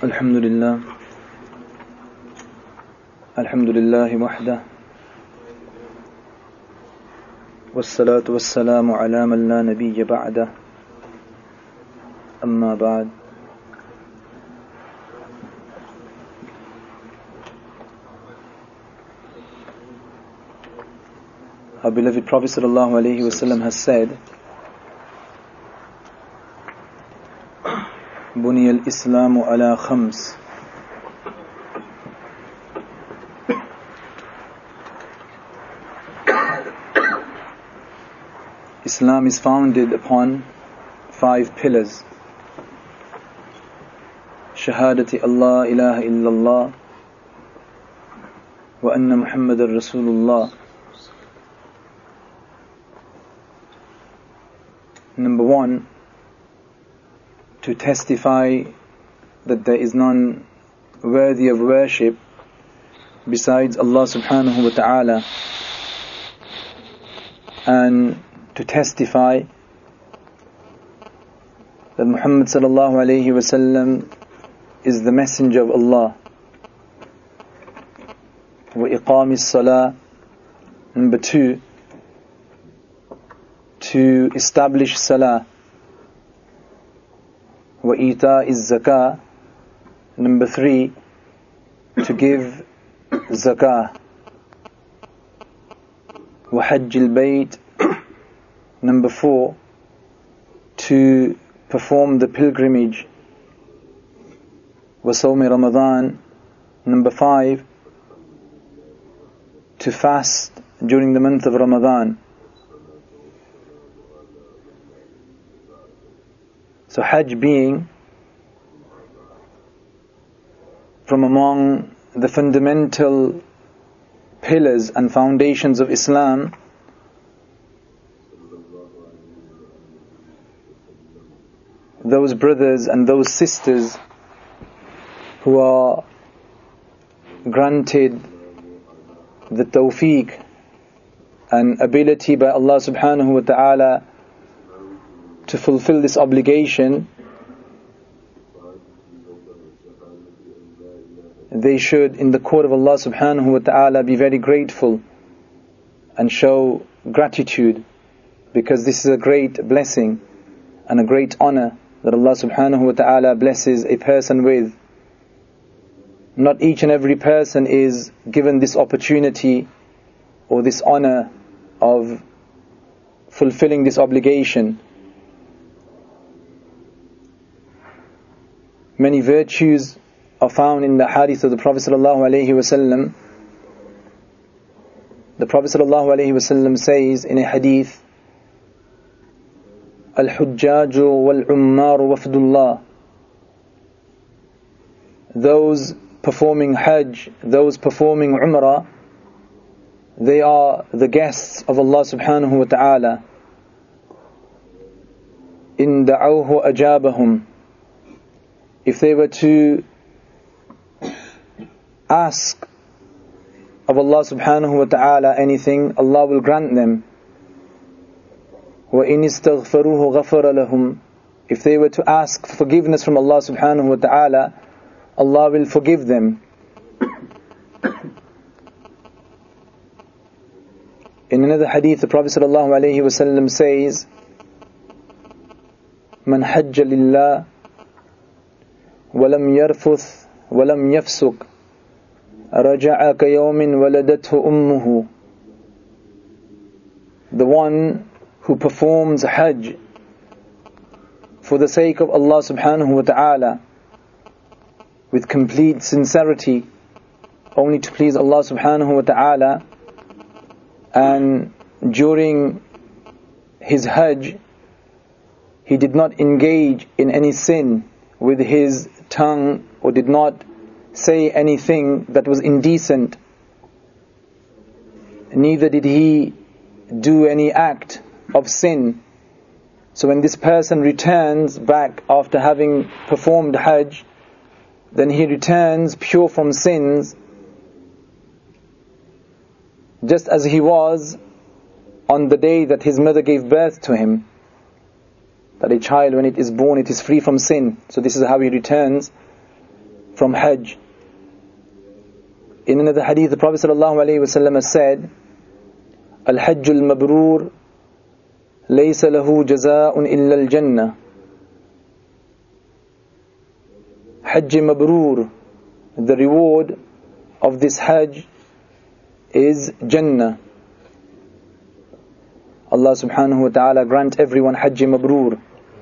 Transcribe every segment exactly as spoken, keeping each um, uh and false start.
الحمد لله الحمد لله وحده والصلاة والسلام على من لا نبي بعده أما بعد. Our beloved Prophet sallallahu alaihi wasallam has said, بني الإسلام على خمس. Islam is founded upon five pillars. شهادة الله إله إلا الله وأن محمد رسول الله. Number one, to testify that there is none worthy of worship besides Allah subhanahu wa ta'ala, and to testify that Muhammad sallallahu alayhi wa sallam is the messenger of Allah. Wa iqam as-salah. Number two, to establish salah. Wa ita is-zakah. Number three, to give zakah. Wa hajj al-bayt. Number four, to perform the pilgrimage. Wa sawm Ramadan. Number five, to fast during the month of Ramadan. So Hajj being from among the fundamental pillars and foundations of Islam, those brothers and those sisters who are granted the tawfiq and ability by Allah subhanahu wa ta'ala to fulfill this obligation, they should, in the court of Allah subhanahu wa ta'ala, be very grateful and show gratitude, because this is a great blessing and a great honor that Allah subhanahu wa ta'ala blesses a person with. Not each and every person is given this opportunity or this honor of fulfilling this obligation. Many virtues are found in the hadith of the Prophet sallallahu alaihi wasallam. The Prophet sallallahu alaihi wasallam says in a hadith, Al-Hujjaju wal-Ummaru wafdullah. Those performing Hajj, those performing Umrah, they are the guests of Allah subhanahu wa ta'ala. In da'awhu ajabahum. If they were to ask of Allah subhanahu wa ta'ala anything, Allah will grant them. وَإِنِ اسْتَغْفَرُوهُ غَفَرَ لَهُمْ. If they were to ask forgiveness from Allah subhanahu wa ta'ala, Allah will forgive them. In another hadith, the Prophet sallallahu alayhi wa sallam says, مَنْ حَجَّ لِلَّهِ وَلَمْ يَرْفُثْ وَلَمْ يَفْسُقْ رَجَعَ كَيَوْمٍ وَلَدَتْهُ أُمُّهُ. The one who performs Hajj for the sake of Allah subhanahu wa ta'ala with complete sincerity, only to please Allah subhanahu wa ta'ala, and during his Hajj he did not engage in any sin with his tongue, or did not say anything that was indecent, neither did he do any act of sin. So when this person returns back after having performed Hajj, then he returns pure from sins, just as he was on the day that his mother gave birth to him. That a child, when it is born, it is free from sin. So this is how he returns. from Hajj. In another hadith, the Prophet ﷺ has said, Al-Hajj al-Mabrur laysa lahu jaza'un illa al-Jannah. Hajj Mabrur, the reward of this Hajj is Jannah. Allah subhanahu wa ta'ala grant everyone Hajj Mabrur.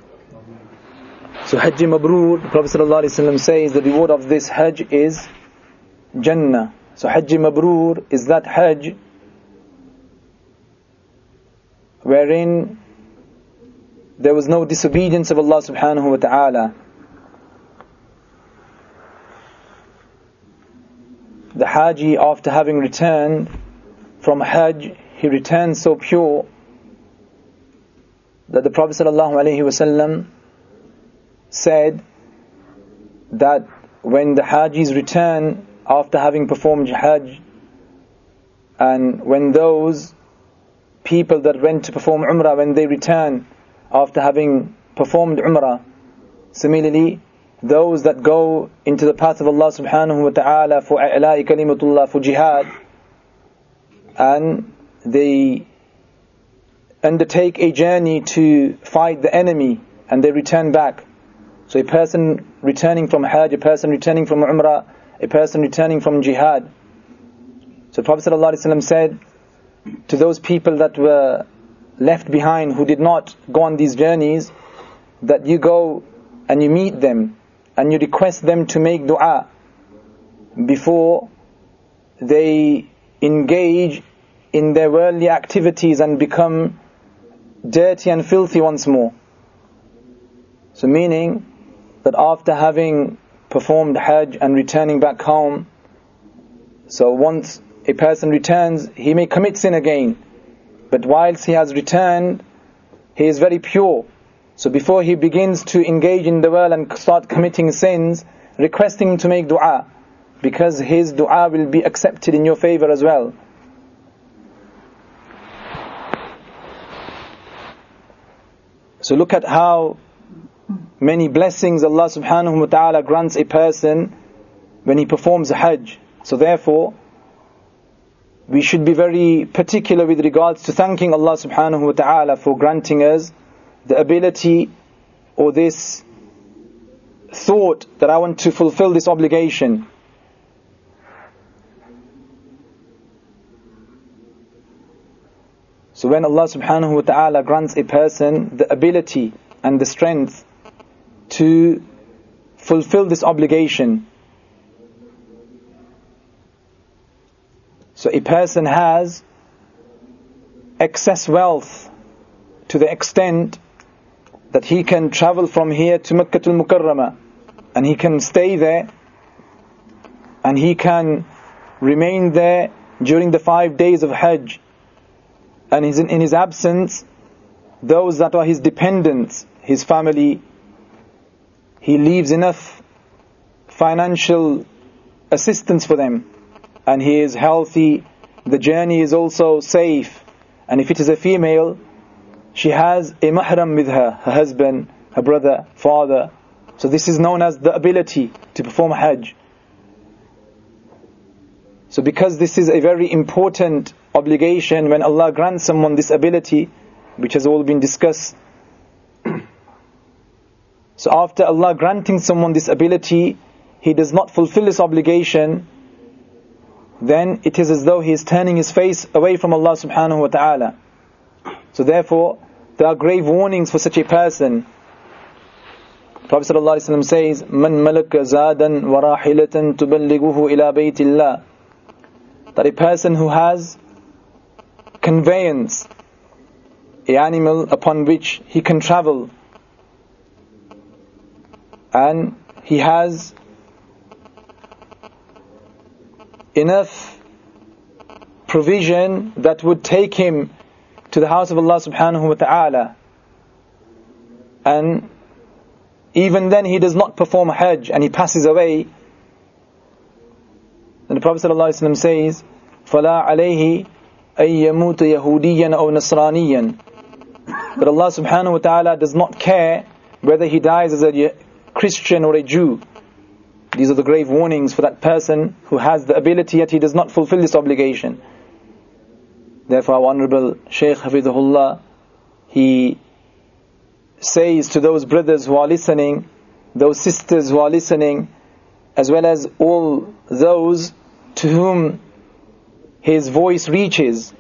So Hajj Mabrur, the Prophet ﷺ says the reward of this Hajj is Jannah. So Hajj Mabrur is that Hajj wherein there was no disobedience of Allah subhanahu wa ta'ala. The Haji, after having returned from Hajj, he returns so pure that the Prophet ﷺ said that when the Hajis return after having performed Hajj, and when those people that went to perform Umrah, when they return after having performed Umrah, similarly those that go into the path of Allah subhanahu wa ta'ala for i'la'i kalimatullah, for jihad, and they undertake a journey to fight the enemy and they return back. So a person returning from Hajj, a person returning from Umrah, a person returning from jihad. So Prophet ﷺ said to those people that were left behind, who did not go on these journeys, that you go and you meet them and you request them to make dua before they engage in their worldly activities and become dirty and filthy once more. So meaning that after having performed Hajj and returning back home, so once a person returns, he may commit sin again, but whilst he has returned, he is very pure. So before he begins to engage in the world and start committing sins, requesting him to make dua, because his dua will be accepted in your favor as well. So look at how many blessings Allah subhanahu wa ta'ala grants a person when he performs Hajj. So therefore, we should be very particular with regards to thanking Allah subhanahu wa ta'ala for granting us the ability or this thought that I want to fulfill this obligation. So when Allah subhanahu wa ta'ala grants a person the ability and the strength to fulfill this obligation, so a person has excess wealth to the extent that he can travel from here to Makkah al-Mukarramah, and he can stay there and he can remain there during the five days of Hajj, and in his absence those that are his dependents, his family, he leaves enough financial assistance for them, and he is healthy, the journey is also safe, and if it is a female, she has a mahram with her, her husband, her brother, father. So this is known as the ability to perform Hajj. So because this is a very important obligation, when Allah grants someone this ability, which has all been discussed, so after Allah granting someone this ability, he does not fulfill this obligation, then it is as though he is turning his face away from Allah subhanahu wa ta'ala. So therefore, there are grave warnings for such a person. Prophet ﷺ says, "Man malaka zadan wa rahilatan tuballighuhu ila baytillah." That a person who has conveyance, a animal upon which he can travel, and he has enough provision that would take him to the house of Allah subhanahu wa ta'ala, and even then he does not perform Hajj and he passes away, and the Prophet ﷺ says, فَلَا عَلَيْهِ أَن يَمُوتَ يَهُودِيًّا أَوْ نَصْرَانِيًّا. That Allah subhanahu wa ta'ala does not care whether he dies as a Christian or a Jew. These are the grave warnings for that person who has the ability yet he does not fulfill this obligation. Therefore our Honorable Shaykh Hafidhullah, he says to those brothers who are listening, those sisters who are listening, as well as all those to whom his voice reaches,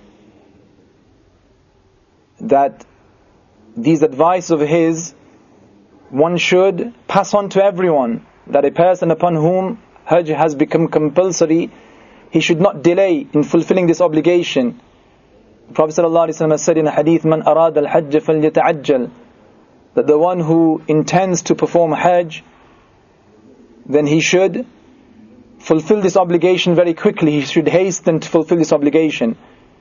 that these advice of his, one should pass on to everyone, that a person upon whom Hajj has become compulsory, he should not delay in fulfilling this obligation. The Prophet ﷺ has said in a hadith, "Man arad al-hajj falyata'ajjal," that the one who intends to perform Hajj, then he should fulfill this obligation very quickly. He should hasten to fulfill this obligation.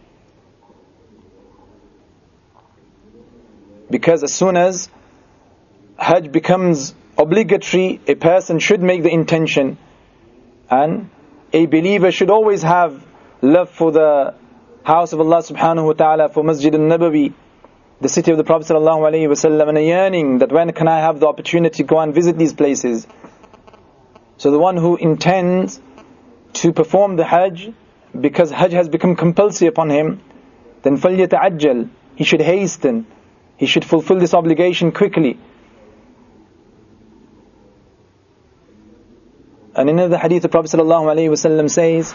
Because as soon as Hajj becomes obligatory, a person should make the intention, and a believer should always have love for the house of Allah subhanahu wa ta'ala, for Masjid al-Nabawi, the city of the Prophet sallallahu alaihi wasallam, and a yearning that when can I have the opportunity to go and visit these places. So the one who intends to perform the Hajj, because Hajj has become compulsory upon him, then فَلْيَتَعَجَّلْ, he should hasten, he should fulfill this obligation quickly. And in another hadith, the Prophet ﷺ says,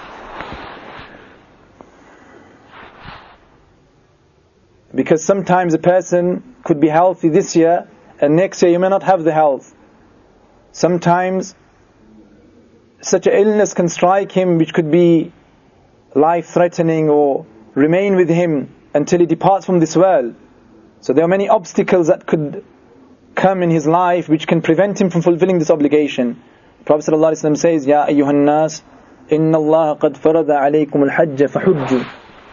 because sometimes a person could be healthy this year, and next year you may not have the health. Sometimes such an illness can strike him which could be life-threatening or remain with him until he departs from this world. So there are many obstacles that could come in his life which can prevent him from fulfilling this obligation. The Prophet ﷺ says, "Ya ayyuhan nas, inna Allah qad farada alaykum al-hajj fahujju."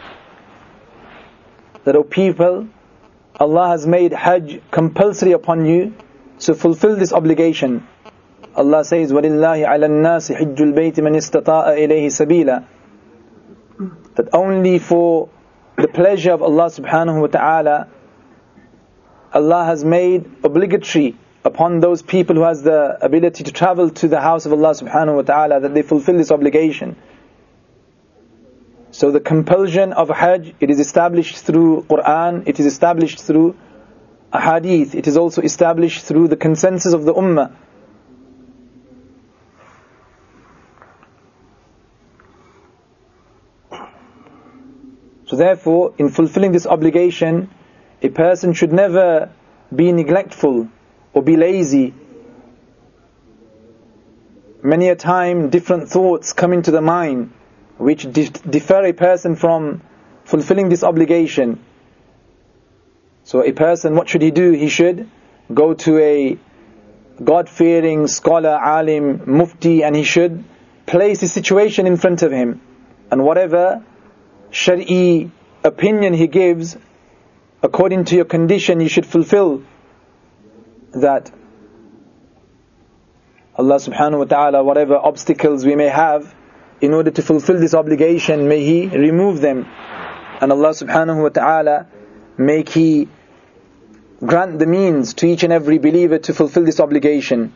That, O people, Allah has made Hajj compulsory upon you, so fulfill this obligation. Allah says, وَلِلَّهِ عَلَى النَّاسِ حِجُّ الْبَيْتِ مَنِ اسْتَطَاءَ إِلَيْهِ سَبِيلًا. That only for the pleasure of Allah subhanahu wa ta'ala, Allah has made obligatory upon those people who has the ability to travel to the house of Allah subhanahu wa ta'ala, that they fulfill this obligation. So the compulsion of Hajj, it is established through Quran, it is established through Ahadith, it is also established through the consensus of the Ummah. So therefore, in fulfilling this obligation, a person should never be neglectful or be lazy. Many a time, different thoughts come into the mind which defer a person from fulfilling this obligation. So a person, what should he do? He should go to a God-fearing scholar, alim, mufti, and he should place his situation in front of him. And whatever Shari'i opinion he gives, according to your condition, you should fulfill that. Allah subhanahu wa ta'ala, whatever obstacles we may have, in order to fulfill this obligation, may He remove them. And Allah subhanahu wa ta'ala, make He grant the means to each and every believer to fulfill this obligation.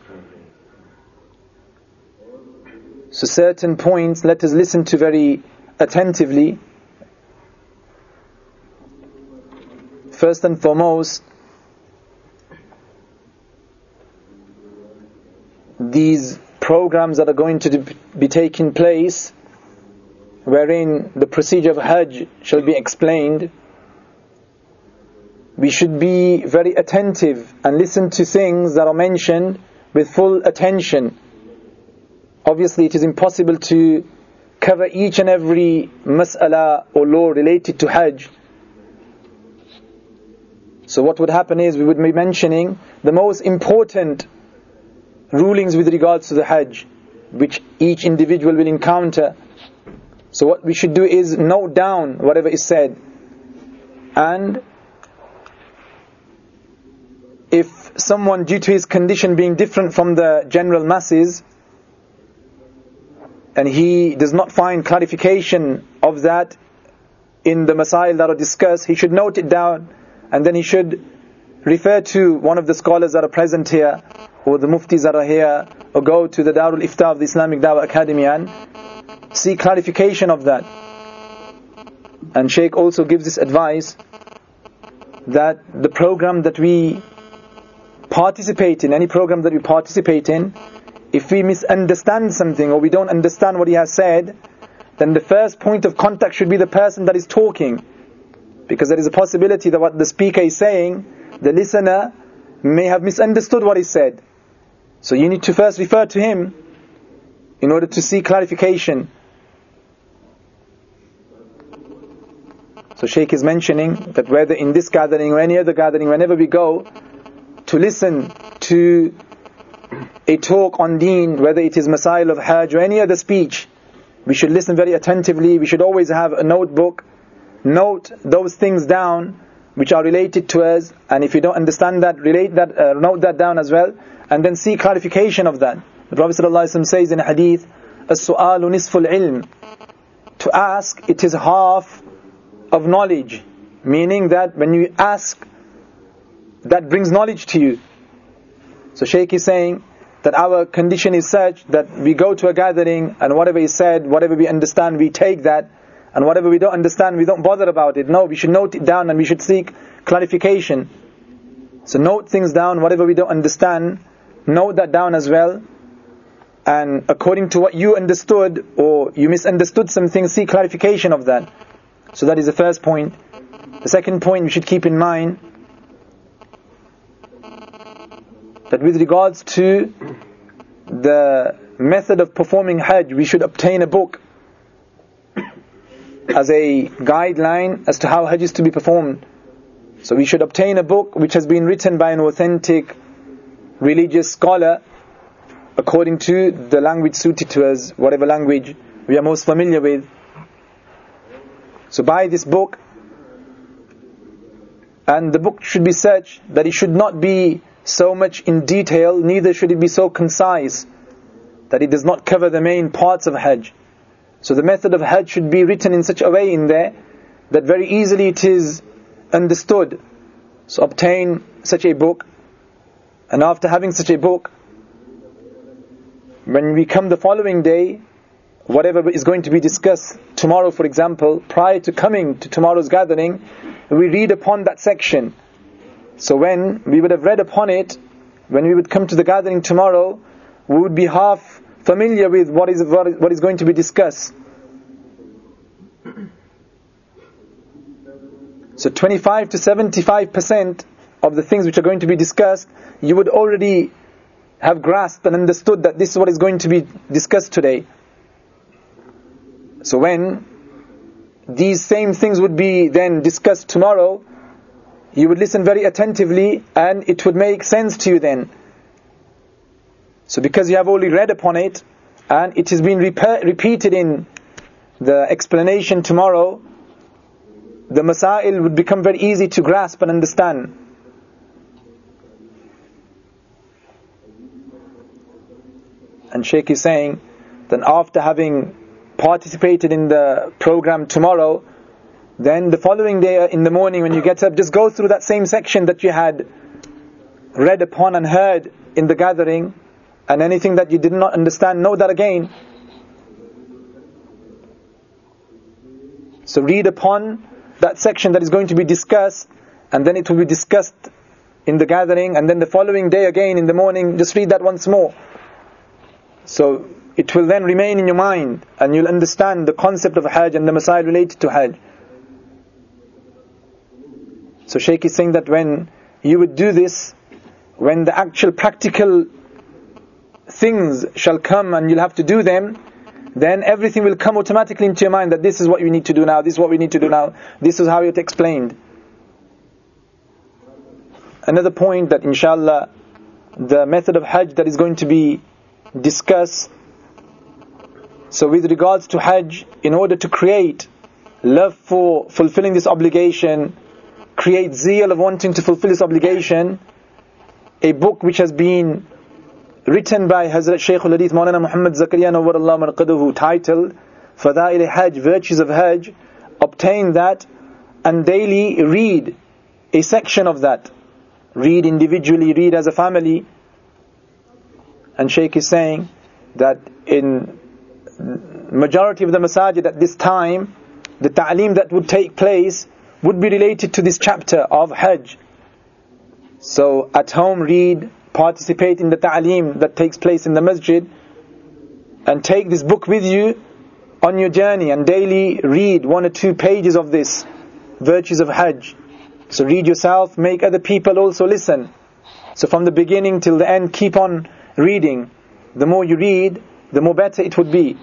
So certain points, let us listen to very attentively. First and foremost, these programs that are going to be taking place, wherein the procedure of Hajj shall be explained, we should be very attentive and listen to things that are mentioned with full attention. Obviously, it is impossible to cover each and every mas'ala or law related to Hajj. So what would happen is, we would be mentioning the most important rulings with regards to the Hajj, which each individual will encounter. So what we should do is note down whatever is said, and if someone, due to his condition being different from the general masses, and he does not find clarification of that in the masail that are discussed, he should note it down, and then he should refer to one of the scholars that are present here, or the muftis that are here, or go to the Darul Ifta of the Islamic Dawah Academy and seek clarification of that. And Shaykh also gives this advice that the program that we participate in, any program that we participate in, if we misunderstand something or we don't understand what he has said, then the first point of contact should be the person that is talking, because there is a possibility that what the speaker is saying, the listener may have misunderstood what he said. So you need to first refer to him in order to seek clarification. So Shaykh is mentioning that whether in this gathering or any other gathering, whenever we go to listen to a talk on deen, whether it is Masail of Hajj or any other speech, we should listen very attentively. We should always have a notebook, note those things down which are related to us, and if you don't understand that, relate that, uh, note that down as well, and then seek clarification of that. The Prophet ﷺ says in a hadith, "As-su'alu nisful ilm." To ask, it is half of knowledge, meaning that when you ask, that brings knowledge to you. So Shaykh is saying that our condition is such that we go to a gathering and whatever is said, whatever we understand, we take that, and whatever we don't understand, we don't bother about it. No, we should note it down and we should seek clarification. So note things down, whatever we don't understand, note that down as well, and according to what you understood or you misunderstood something, seek clarification of that. So that is the first point. The second point we should keep in mind, that with regards to the method of performing Hajj, we should obtain a book as a guideline as to how Hajj is to be performed. So we should obtain a book which has been written by an authentic religious scholar according to the language suited to us, whatever language we are most familiar with. So buy this book, and the book should be such that it should not be so much in detail, neither should it be so concise that it does not cover the main parts of Hajj. So the method of Hajj should be written in such a way in there that very easily it is understood. So obtain such a book, and after having such a book, when we come the following day, whatever is going to be discussed tomorrow, for example, prior to coming to tomorrow's gathering, we read upon that section. So when we would have read upon it, when we would come to the gathering tomorrow, we would be half familiar with what is what is, what is going to be discussed. So twenty-five to seventy-five percent of the things which are going to be discussed, you would already have grasped and understood that this is what is going to be discussed today. So when these same things would be then discussed tomorrow, you would listen very attentively and it would make sense to you then. So because you have already read upon it and it has been rep- repeated in the explanation tomorrow, the masail would become very easy to grasp and understand. And Shaykh is saying that after having participated in the program tomorrow, then the following day in the morning when you get up, just go through that same section that you had read upon and heard in the gathering, and anything that you did not understand, know that again. So read upon that section that is going to be discussed, and then it will be discussed in the gathering, and then the following day again in the morning, just read that once more. So it will then remain in your mind, and you'll understand the concept of Hajj and the masail related to Hajj. So Shaykh is saying that when you would do this, when the actual practical things shall come and you'll have to do them, then everything will come automatically into your mind that this is what you need to do now, this is what we need to do now, this is how it explained. Another point that inshallah, the method of Hajj that is going to be discussed. So with regards to Hajj, in order to create love for fulfilling this obligation, create zeal of wanting to fulfill this obligation, a book which has been written by Hazrat Shaykh al-Hadith Maulana Muhammad Zakaria Nawwarallahu Marqaduhu, titled Fadail Hajj, Virtues of Hajj, obtain that and daily read a section of that. read individually, read as a family. And Shaykh is saying that in majority of the masajid at this time, the ta'aleem that would take place would be related to this chapter of Hajj. So at home read, participate in the ta'aleem that takes place in the masjid, and take this book with you on your journey, and daily read one or two pages of this virtues of Hajj. So read yourself, make other people also listen. So from the beginning till the end, keep on reading. The more you read, the more better it would be.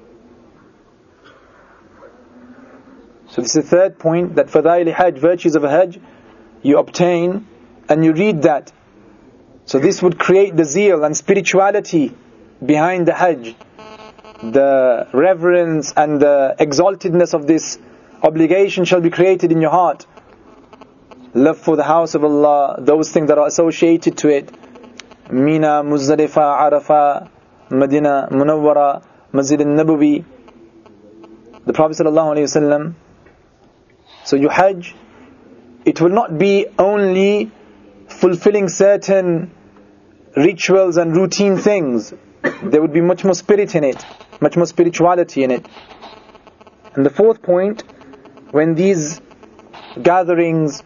So this is the third point, that Fadail Hajj, virtues of Hajj, you obtain and you read that. So this would create the zeal and spirituality behind the Hajj, the reverence and the exaltedness of this obligation shall be created in your heart. Love for the house of Allah, those things that are associated to it, Mina, Muzdalifah, Arafah, Medina, Munawwara, Masjid al-Nabawi, the Prophet sallallahu alaihi wasallam. So your Hajj, it will not be only fulfilling certain rituals and routine things. There would be much more spirit in it, much more spirituality in it. And the fourth point, when these gatherings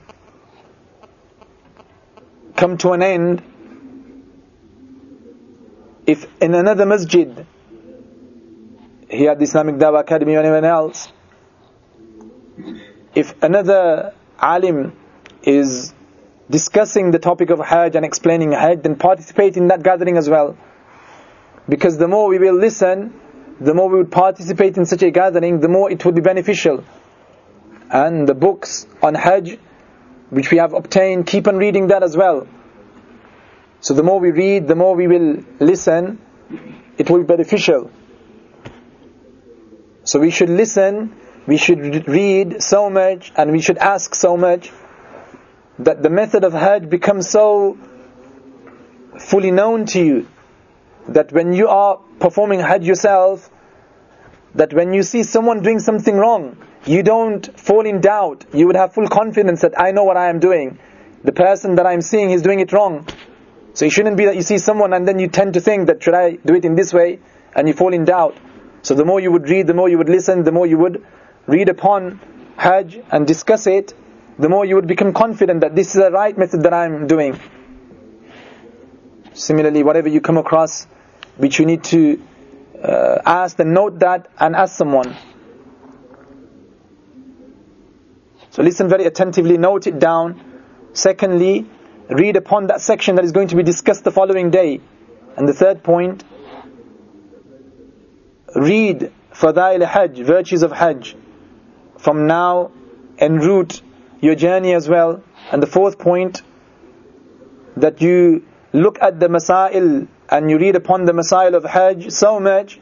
come to an end, if in another masjid, here at the Islamic Dawah Academy or anyone else, if another alim is discussing the topic of Hajj and explaining Hajj, then participate in that gathering as well. Because the more we will listen, the more we would participate in such a gathering, the more it would be beneficial. And the books on Hajj, which we have obtained, keep on reading that as well. So the more we read, the more we will listen, it will be beneficial. So we should listen, we should read so much, and we should ask so much, that the method of Hajj becomes so fully known to you, that when you are performing Hajj yourself, that when you see someone doing something wrong, you don't fall in doubt. You would have full confidence that I know what I am doing. The person that I am seeing is doing it wrong. So it shouldn't be that you see someone and then you tend to think that should I do it in this way, and you fall in doubt. So the more you would read, the more you would listen, the more you would read upon Hajj and discuss it, the more you would become confident that this is the right method that I am doing. Similarly, whatever you come across, which you need to uh, ask, then note that and ask someone. So listen very attentively, note it down. Secondly, read upon that section that is going to be discussed the following day. And the third point, read Fadail Hajj, virtues of Hajj, from now en route your journey as well. And the fourth point, that you look at the Masail and you read upon the Masail of Hajj so much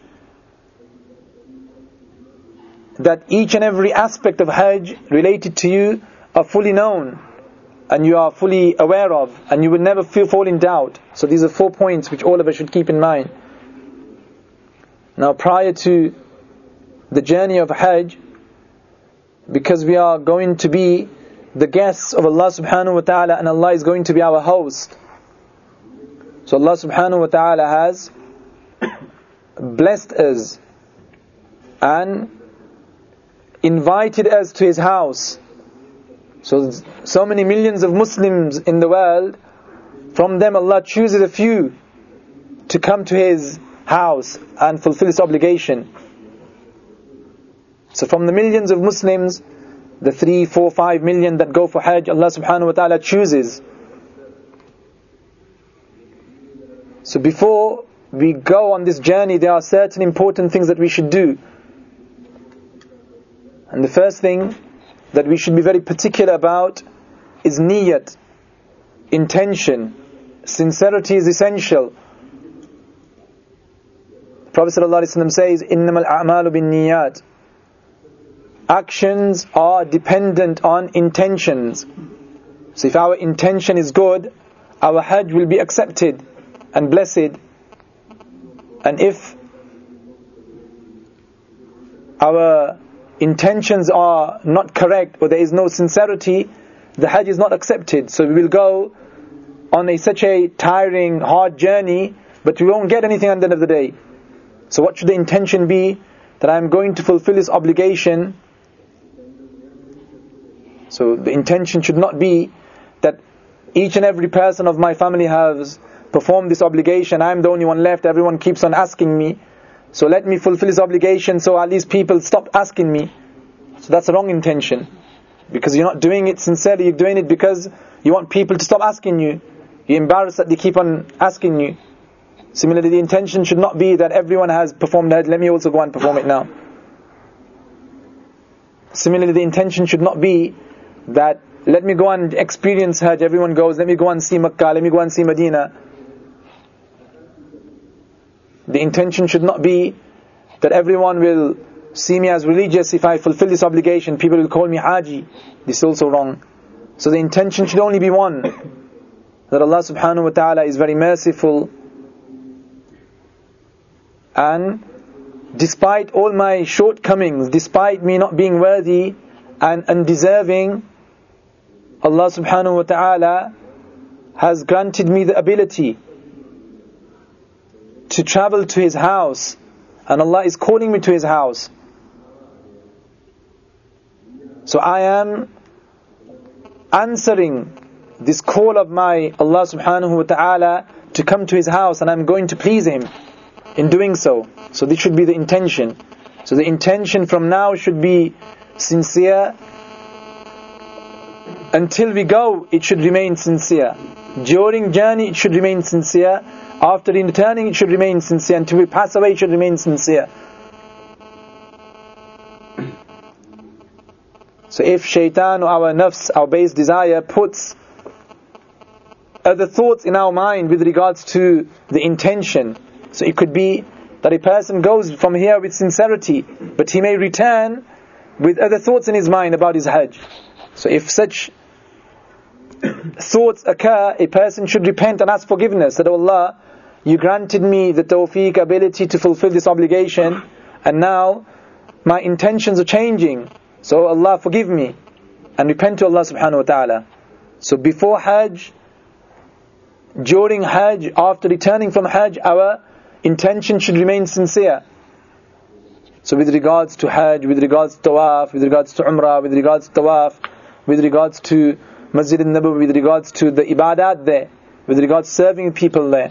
that each and every aspect of Hajj related to you are fully known and you are fully aware of, and you will never feel, fall in doubt. So these are four points which all of us should keep in mind. Now, prior to the journey of Hajj, because we are going to be the guests of Allah subhanahu wa ta'ala, and Allah is going to be our host, so Allah subhanahu wa ta'ala has blessed us and invited us to His house. So, so many millions of Muslims in the world, from them Allah chooses a few to come to His house and fulfill His obligation. So from the millions of Muslims, the three, four, five million that go for Hajj, Allah subhanahu wa ta'ala chooses. So before we go on this journey, there are certain important things that we should do. And the first thing that we should be very particular about is niyat, intention. Sincerity is essential. The Prophet ﷺ says, إِنَّمَا الْأَعْمَالُ بِالنِّيَّاتِ. Actions are dependent on intentions. So if our intention is good, our Hajj will be accepted and blessed. And if our intentions are not correct, or there is no sincerity, the Hajj is not accepted. So we will go on a, such a tiring, hard journey, but we won't get anything at the end of the day. So what should the intention be? That I'm going to fulfill this obligation. So the intention should not be that each and every person of my family has performed this obligation, I'm the only one left, everyone keeps on asking me, so let me fulfill this obligation so at least people stop asking me. So that's a wrong intention, because you're not doing it sincerely, you're doing it because you want people to stop asking you. You're embarrassed that they keep on asking you. Similarly, the intention should not be that everyone has performed Hajj, let me also go and perform it now. Similarly, the intention should not be that let me go and experience Hajj, everyone goes, let me go and see Makkah, let me go and see Medina. The intention should not be that everyone will see me as religious if I fulfill this obligation, people will call me Haji. This is also wrong. So the intention should only be one, that Allah subhanahu wa ta'ala is very merciful, and despite all my shortcomings, despite me not being worthy and undeserving, Allah subhanahu wa ta'ala has granted me the ability to travel to His house, and Allah is calling me to His house. So I am answering this call of my Allah subhanahu wa ta'ala to come to His house, and I'm going to please Him in doing so. So this should be the intention. So the intention from now should be sincere. Until we go, it should remain sincere. During journey, it should remain sincere. After returning, it should remain sincere. Until we pass away, it should remain sincere. So if shaitan or our nafs, our base desire, puts other thoughts in our mind with regards to the intention, so it could be that a person goes from here with sincerity, but he may return with other thoughts in his mind about his Hajj. So if such thoughts occur, a person should repent and ask forgiveness, that, oh Allah, you granted me the tawfiq, ability to fulfill this obligation, and now my intentions are changing. So Allah, forgive me, and repent to Allah subhanahu wa ta'ala. So before Hajj, during Hajj, after returning from Hajj, our intention should remain sincere. So with regards to Hajj, with regards to Tawaf, with regards to Umrah, with regards to Tawaf, with regards to Masjid al-Nabawi, with regards to the ibadat there, with regards to serving people there,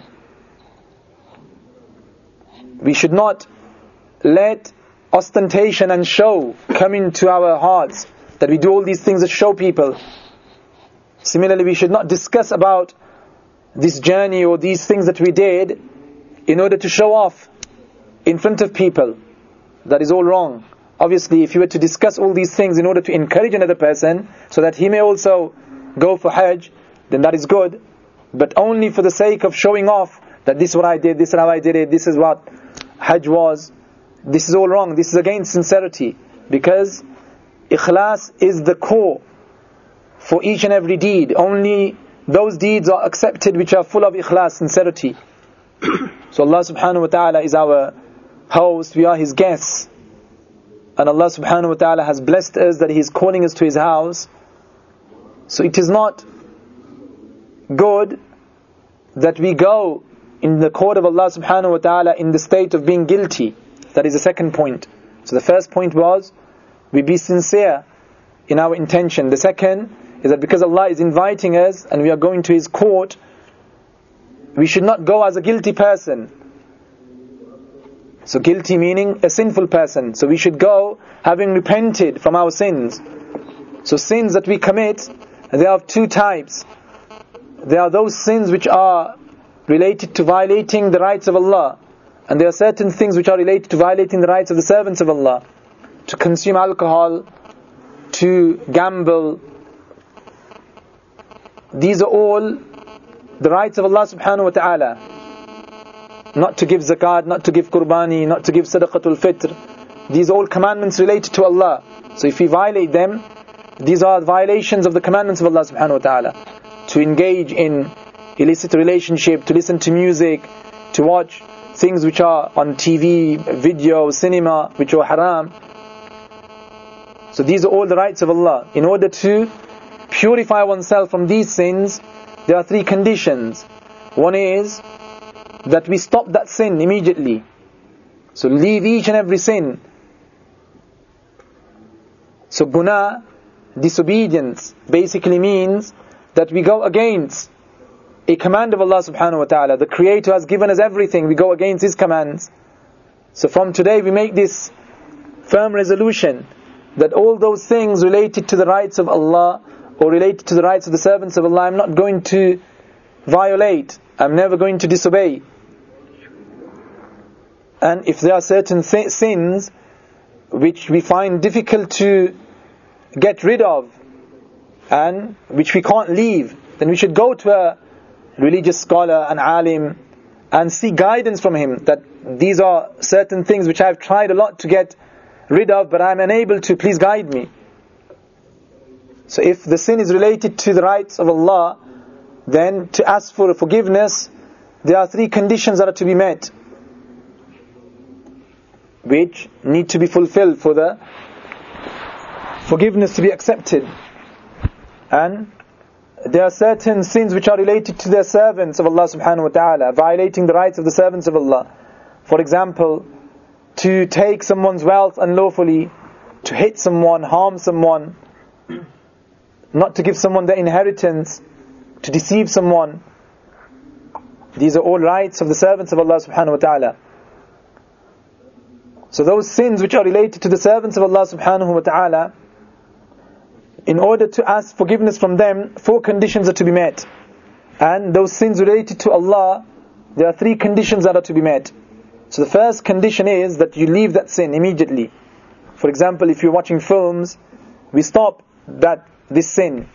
we should not let ostentation and show come into our hearts, that we do all these things to show people. Similarly, we should not discuss about this journey or these things that we did in order to show off in front of people. That is all wrong. Obviously, if you were to discuss all these things in order to encourage another person so that he may also go for Hajj, then that is good. But only for the sake of showing off that this is what I did, this is how I did it, this is what Hajj was, this is all wrong. This is against sincerity, because ikhlas is the core for each and every deed. Only those deeds are accepted which are full of ikhlas, sincerity. So Allah subhanahu wa ta'ala is our host, we are His guests, and Allah subhanahu wa ta'ala has blessed us that He is calling us to His house. So it is not good that we go in the court of Allah subhanahu wa ta'ala in the state of being guilty. That is the second point. So the first point was, we be sincere in our intention. The second is that because Allah is inviting us and we are going to His court, we should not go as a guilty person. So guilty meaning a sinful person. So we should go having repented from our sins. So sins that we commit, they are of two types. There are those sins which are related to violating the rights of Allah, and there are certain things which are related to violating the rights of the servants of Allah. To consume alcohol, to gamble, these are all the rights of Allah subhanahu wa ta'ala. Not to give zakat, not to give qurbani, not to give sadaqatul fitr. These are all commandments related to Allah. So if we violate them, these are violations of the commandments of Allah subhanahu wa ta'ala. To engage in illicit relationship, to listen to music, to watch things which are on T V, video, cinema, which are haram. So these are all the rights of Allah. In order to purify oneself from these sins, there are three conditions. One is that we stop that sin immediately. So leave each and every sin. So guna, disobedience, basically means that we go against a command of Allah subhanahu wa ta'ala. The Creator has given us everything, we go against His commands. So from today we make this firm resolution that all those things related to the rights of Allah or related to the rights of the servants of Allah, I'm not going to violate, I'm never going to disobey. And if there are certain th- sins which we find difficult to get rid of and which we can't leave, then we should go to a religious scholar, an alim, and seek guidance from him that these are certain things which I've tried a lot to get rid of, but I'm unable to, please guide me. So if the sin is related to the rights of Allah, then to ask for forgiveness, there are three conditions that are to be met, which need to be fulfilled for the forgiveness to be accepted. And there are certain sins which are related to the servants of Allah subhanahu wa ta'ala, violating the rights of the servants of Allah. For example, to take someone's wealth unlawfully, to hit someone, harm someone, not to give someone their inheritance, to deceive someone. These are all rights of the servants of Allah subhanahu wa ta'ala. So those sins which are related to the servants of Allah subhanahu wa ta'ala, in order to ask forgiveness from them, four conditions are to be met. And those sins related to Allah, there are three conditions that are to be met. So the first condition is that you leave that sin immediately. For example, if you're watching films, we stop that this sin.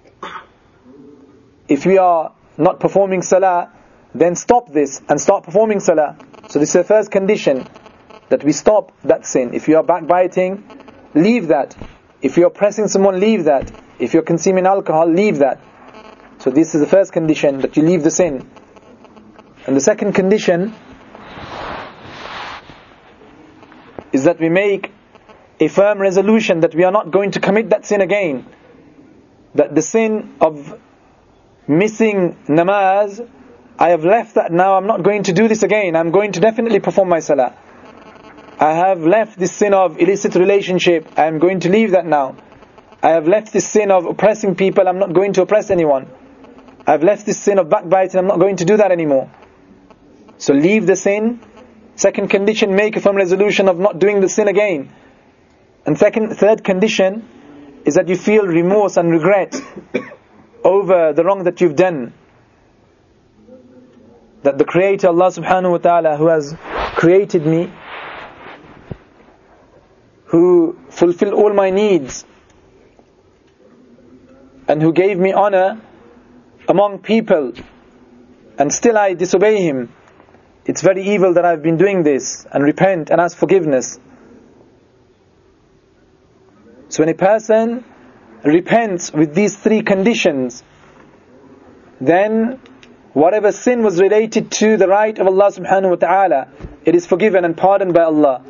If we are not performing salah, then stop this and start performing salah. So this is the first condition, that we stop that sin. If you are backbiting, leave that. If you are pressing someone, leave that. If you are consuming alcohol, leave that. So this is the first condition, that you leave the sin. And the second condition is that we make a firm resolution that we are not going to commit that sin again. That the sin of missing namaz, I have left that now, I'm not going to do this again. I'm going to definitely perform my salah. I have left this sin of illicit relationship, I am going to leave that now. I have left this sin of oppressing people, I'm not going to oppress anyone. I have left this sin of backbiting, I'm not going to do that anymore. So leave the sin. Second condition, make a firm resolution of not doing the sin again. And second, third condition is that you feel remorse and regret over the wrong that you've done. That the Creator, Allah subhanahu wa ta'ala, who has created me, who fulfilled all my needs, and who gave me honor among people, and still I disobey Him. It's very evil that I've been doing this, and repent and ask forgiveness. So when a person repents with these three conditions, then whatever sin was related to the right of Allah subhanahu wa ta'ala, it is forgiven and pardoned by Allah.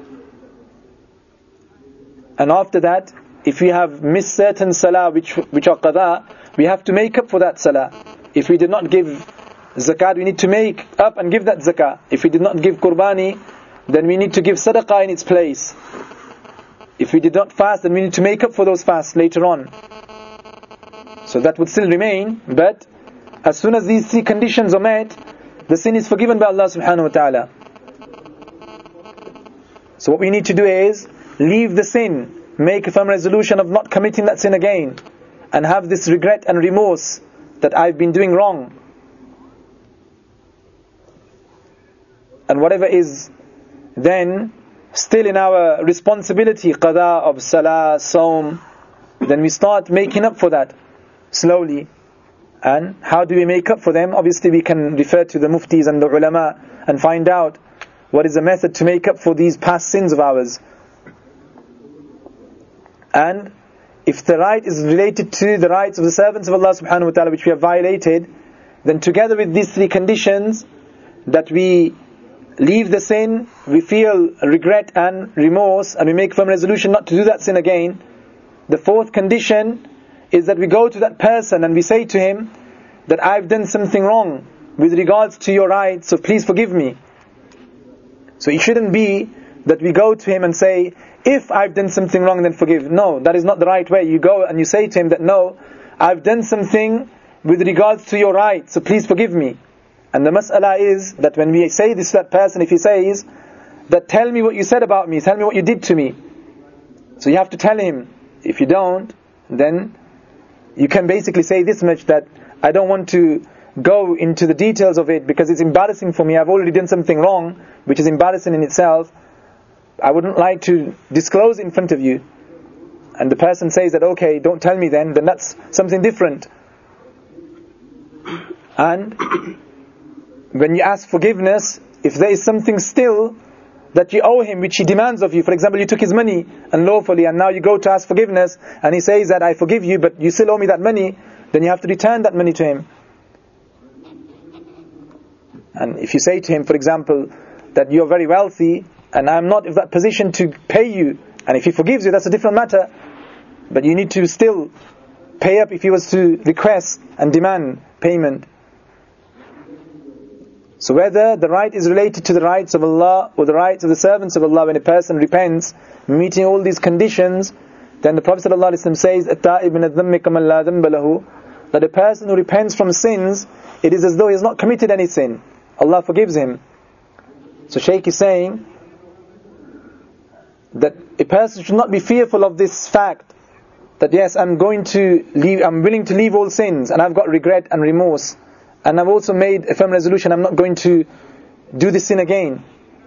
And after that, if we have missed certain salah which which are qada, we have to make up for that salah. If we did not give zakat, we need to make up and give that zakat. If we did not give qurbani, then we need to give sadaqah in its place. If we did not fast, then we need to make up for those fasts later on. So that would still remain, but as soon as these three conditions are met, the sin is forgiven by Allah subhanahu wa ta'ala. So what we need to do is leave the sin, make a firm resolution of not committing that sin again, and have this regret and remorse that I've been doing wrong. And whatever is then still in our responsibility, qada of salah, sawm, then we start making up for that slowly. And how do we make up for them? Obviously we can refer to the muftis and the ulama and find out what is the method to make up for these past sins of ours. And if the right is related to the rights of the servants of Allah subhanahu wa ta'ala which we have violated, then together with these three conditions, that we leave the sin, we feel regret and remorse, and we make firm resolution not to do that sin again. The fourth condition is that we go to that person and we say to him that I've done something wrong with regards to your rights, so please forgive me. So it shouldn't be that we go to him and say, if I've done something wrong, then forgive. No, that is not the right way. You go and you say to him that, no, I've done something with regards to your rights, so please forgive me. And the mas'ala is that when we say this to that person, if he says that, tell me what you said about me, tell me what you did to me, so you have to tell him. If you don't, then you can basically say this much, that I don't want to go into the details of it because it's embarrassing for me. I've already done something wrong, which is embarrassing in itself. I wouldn't like to disclose in front of you. And the person says that, okay, don't tell me then, then that's something different. And when you ask forgiveness, if there is something still that you owe him, which he demands of you, for example, you took his money unlawfully and now you go to ask forgiveness and he says that I forgive you, but you still owe me that money, then you have to return that money to him. And if you say to him, for example, that you're very wealthy and I'm not in that position to pay you, and if he forgives you, that's a different matter, but you need to still pay up if he was to request and demand payment. So whether the right is related to the rights of Allah or the rights of the servants of Allah, when a person repents, meeting all these conditions, then the Prophet ﷺ says, "At-ta'ib min adh-dhammi kaman la dhanba lahu," that a person who repents from sins, it is as though he has not committed any sin. Allah forgives him. So Shaykh is saying that a person should not be fearful of this fact, that yes, I'm going to leave, I'm willing to leave all sins, and I've got regret and remorse, and I've also made a firm resolution, I'm not going to do this sin again,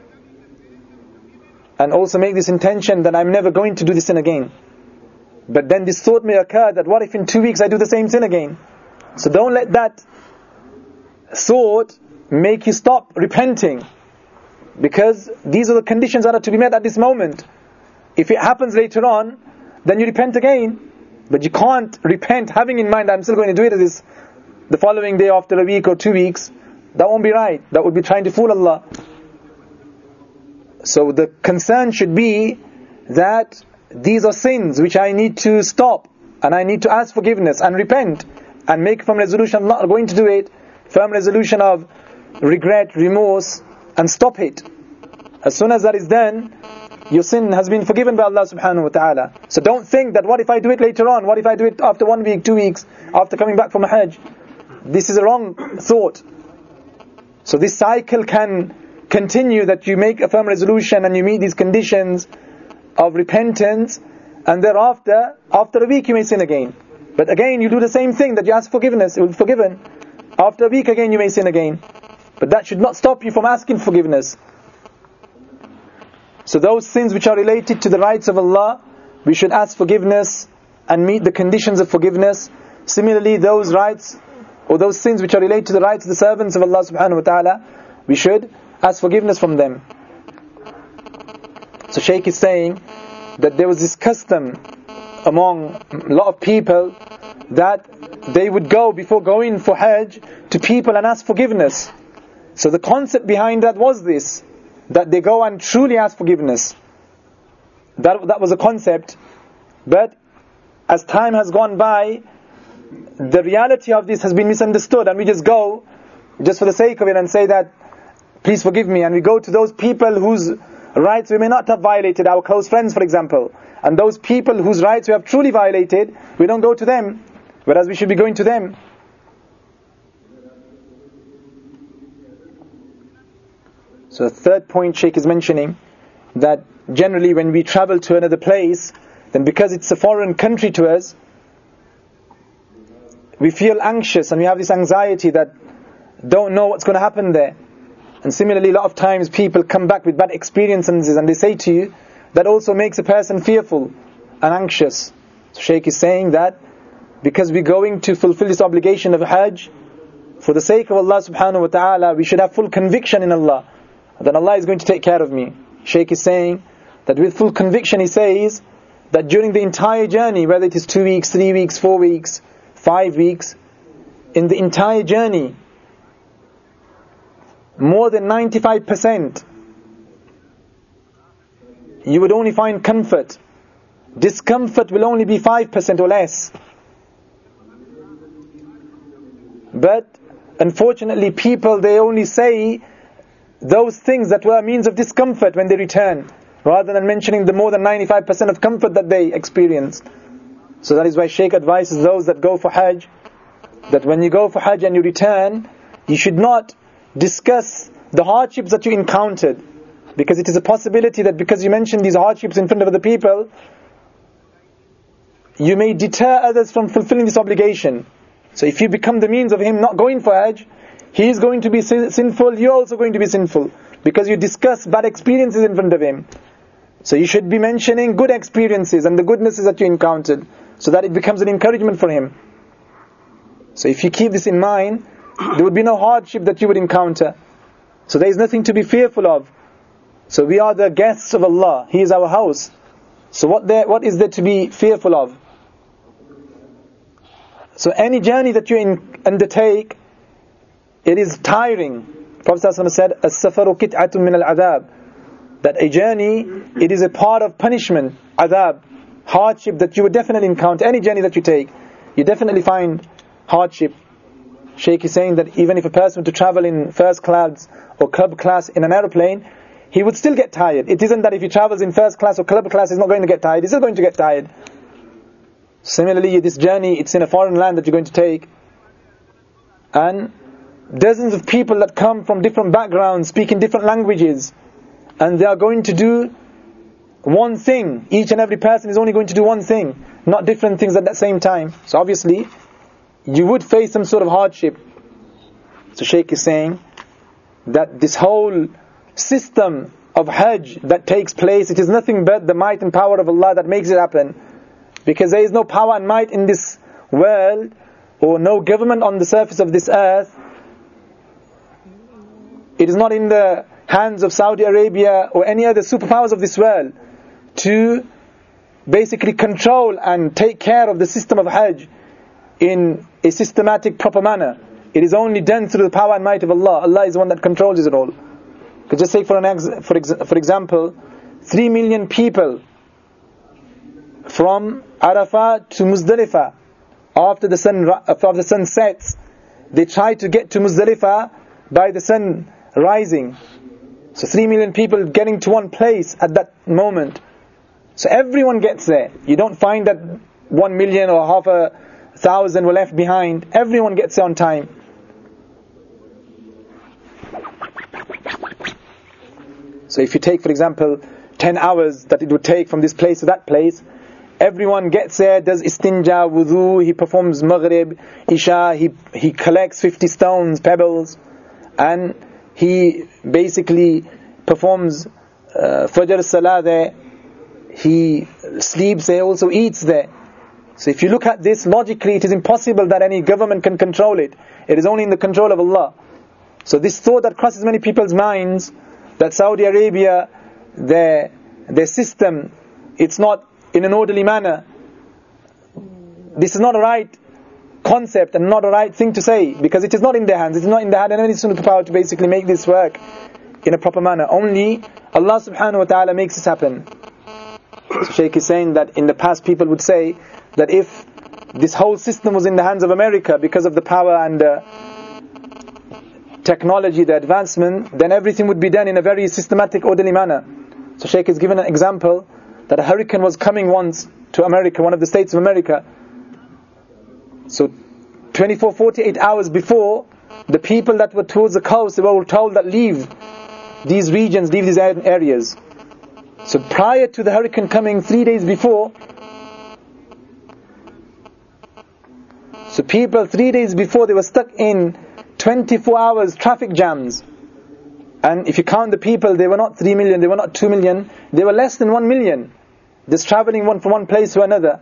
and also make this intention that I'm never going to do this sin again. But then this thought may occur that what if in two weeks I do the same sin again? So don't let that thought make you stop repenting, because these are the conditions that are to be met at this moment. If it happens later on, then you repent again. But you can't repent having in mind, I'm still going to do it this the following day, after a week or two weeks. That won't be right. That would be trying to fool Allah. So the concern should be that these are sins which I need to stop, and I need to ask forgiveness and repent and make firm resolution, I'm not going to do it, firm resolution of regret, remorse, and stop it. As soon as that is done, your sin has been forgiven by Allah subhanahu wa ta'ala. So don't think that what if I do it later on, what if I do it after one week, two weeks, after coming back from a Hajj. This is a wrong thought. So this cycle can continue, that you make a firm resolution and you meet these conditions of repentance, and thereafter, after a week you may sin again. But again you do the same thing, that you ask forgiveness, you will be forgiven. After a week again you may sin again. But that should not stop you from asking forgiveness. So those sins which are related to the rights of Allah, we should ask forgiveness and meet the conditions of forgiveness. Similarly, those rights or those sins which are related to the rights of the servants of Allah subhanahu wa ta'ala, we should ask forgiveness from them. So Shaykh is saying that there was this custom among a lot of people that they would go, before going for Hajj, to people and ask forgiveness. So the concept behind that was this, that they go and truly ask forgiveness. That, that was a concept. But as time has gone by, the reality of this has been misunderstood, and we just go just for the sake of it and say that, please forgive me, and we go to those people whose rights we may not have violated, our close friends for example, and those people whose rights we have truly violated, we don't go to them, whereas we should be going to them. So the third point Shaykh is mentioning, that generally when we travel to another place, then because it's a foreign country to us, we feel anxious and we have this anxiety that don't know what's going to happen there. And similarly, a lot of times people come back with bad experiences and they say to you, that also makes a person fearful and anxious. So Shaykh is saying that because we're going to fulfill this obligation of Hajj for the sake of Allah subhanahu wa ta'ala, we should have full conviction in Allah, that Allah is going to take care of me. Shaykh is saying that with full conviction, he says that during the entire journey, whether it is two weeks, three weeks, four weeks, five weeks, in the entire journey, more than ninety-five percent, you would only find comfort. Discomfort will only be five percent or less. But unfortunately, people, they only say those things that were a means of discomfort when they return, rather than mentioning the more than ninety-five percent of comfort that they experienced. So that is why Shaykh advises those that go for Hajj, that when you go for Hajj and you return, you should not discuss the hardships that you encountered, because it is a possibility that because you mention these hardships in front of other people, you may deter others from fulfilling this obligation. So if you become the means of him not going for Hajj, he is going to be sin- sinful, you are also going to be sinful, because you discuss bad experiences in front of him. So you should be mentioning good experiences and the goodnesses that you encountered, so that it becomes an encouragement for him. So if you keep this in mind, there would be no hardship that you would encounter. So there is nothing to be fearful of. So we are the guests of Allah. He is our house. So what there, what is there to be fearful of? So any journey that you in, undertake, it is tiring. Prophet ﷺ said, "As-safaru kit'atun min al-adhab." That a journey, it is a part of punishment, adhab, hardship that you would definitely encounter. Any journey that you take, you definitely find hardship. Shaykh is saying that even if a person were to travel in first class or club class in an aeroplane, he would still get tired. It isn't that if he travels in first class or club class, he's not going to get tired. He's still going to get tired. Similarly, this journey, it's in a foreign land that you're going to take. And dozens of people that come from different backgrounds, speaking different languages, and they are going to do one thing. Each and every person is only going to do one thing, not different things at the same time. So obviously, you would face some sort of hardship. So Shaykh is saying that this whole system of Hajj that takes place, it is nothing but the might and power of Allah that makes it happen. Because there is no power and might in this world, or no government on the surface of this earth. It is not in the hands of Saudi Arabia or any other superpowers of this world to basically control and take care of the system of Hajj in a systematic, proper manner. It is only done through the power and might of Allah. Allah is the one that controls it all. Because just take for an ex- for, ex- for example, three million people from Arafah to Muzdalifah, after the sun after the sun sets, they try to get to Muzdalifah by the sun rising. So three million people getting to one place at that moment. So everyone gets there. You don't find that one million or half a thousand were left behind. Everyone gets there on time. So if you take, for example, ten hours that it would take from this place to that place, everyone gets there, does istinja, wudu, he performs maghrib, isha, he he collects fifty stones, pebbles, and he basically performs uh, Fajr Salah there, he sleeps there, also eats there. So if you look at this logically, it is impossible that any government can control it. It is only in the control of Allah. So this thought that crosses many people's minds, that Saudi Arabia, their their system, it's not in an orderly manner. This is not a right concept and not a right thing to say, because it is not in their hands. It is not in the hand of any superpower to basically make this work in a proper manner. Only Allah subhanahu wa ta'ala makes this happen. So Shaykh is saying that in the past people would say that if this whole system was in the hands of America because of the power and uh, technology, the advancement, then everything would be done in a very systematic, orderly manner. So Shaykh is given an example that a hurricane was coming once to America, one of the states of America. So twenty-four, forty-eight hours before, the people that were towards the coast, they were told that leave these regions, leave these areas. So prior to the hurricane coming, three days before, so people three days before, they were stuck in twenty-four hours traffic jams. And if you count the people, they were not three million, they were not two million, they were less than one million, just traveling one from one place to another.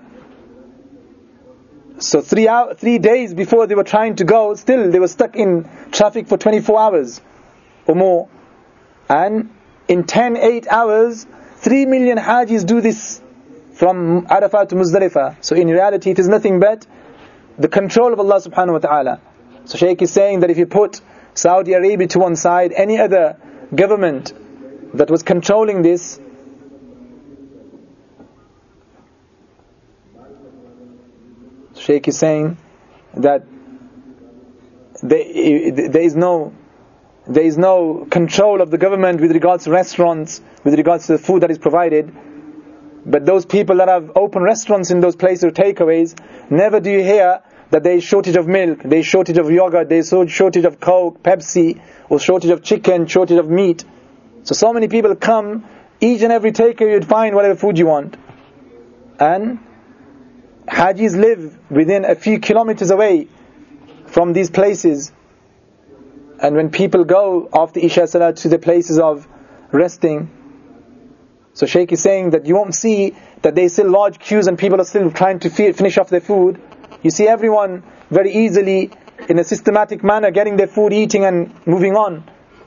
So three hour, three days before they were trying to go, still they were stuck in traffic for twenty-four hours or more. And in ten, eight hours, three million Hajis do this from Arafah to Muzdalifah. So in reality, it is nothing but the control of Allah subhanahu wa ta'ala. So Shaykh is saying that if you put Saudi Arabia to one side, any other government that was controlling this, Shaykh is saying that there, there is no there is no control of the government with regards to restaurants, with regards to the food that is provided. But those people that have open restaurants in those places or takeaways, never do you hear that there is shortage of milk, there is shortage of yogurt, there is shortage of Coke, Pepsi, or shortage of chicken, shortage of meat. So so many people come, each and every takeaway you'd find whatever food you want. And Hajis live within a few kilometers away from these places. And when people go after Isha Salah to the places of resting, so Shaykh is saying that you won't see that there's still large queues and people are still trying to finish off their food. You see everyone very easily, in a systematic manner, getting their food, eating and moving on.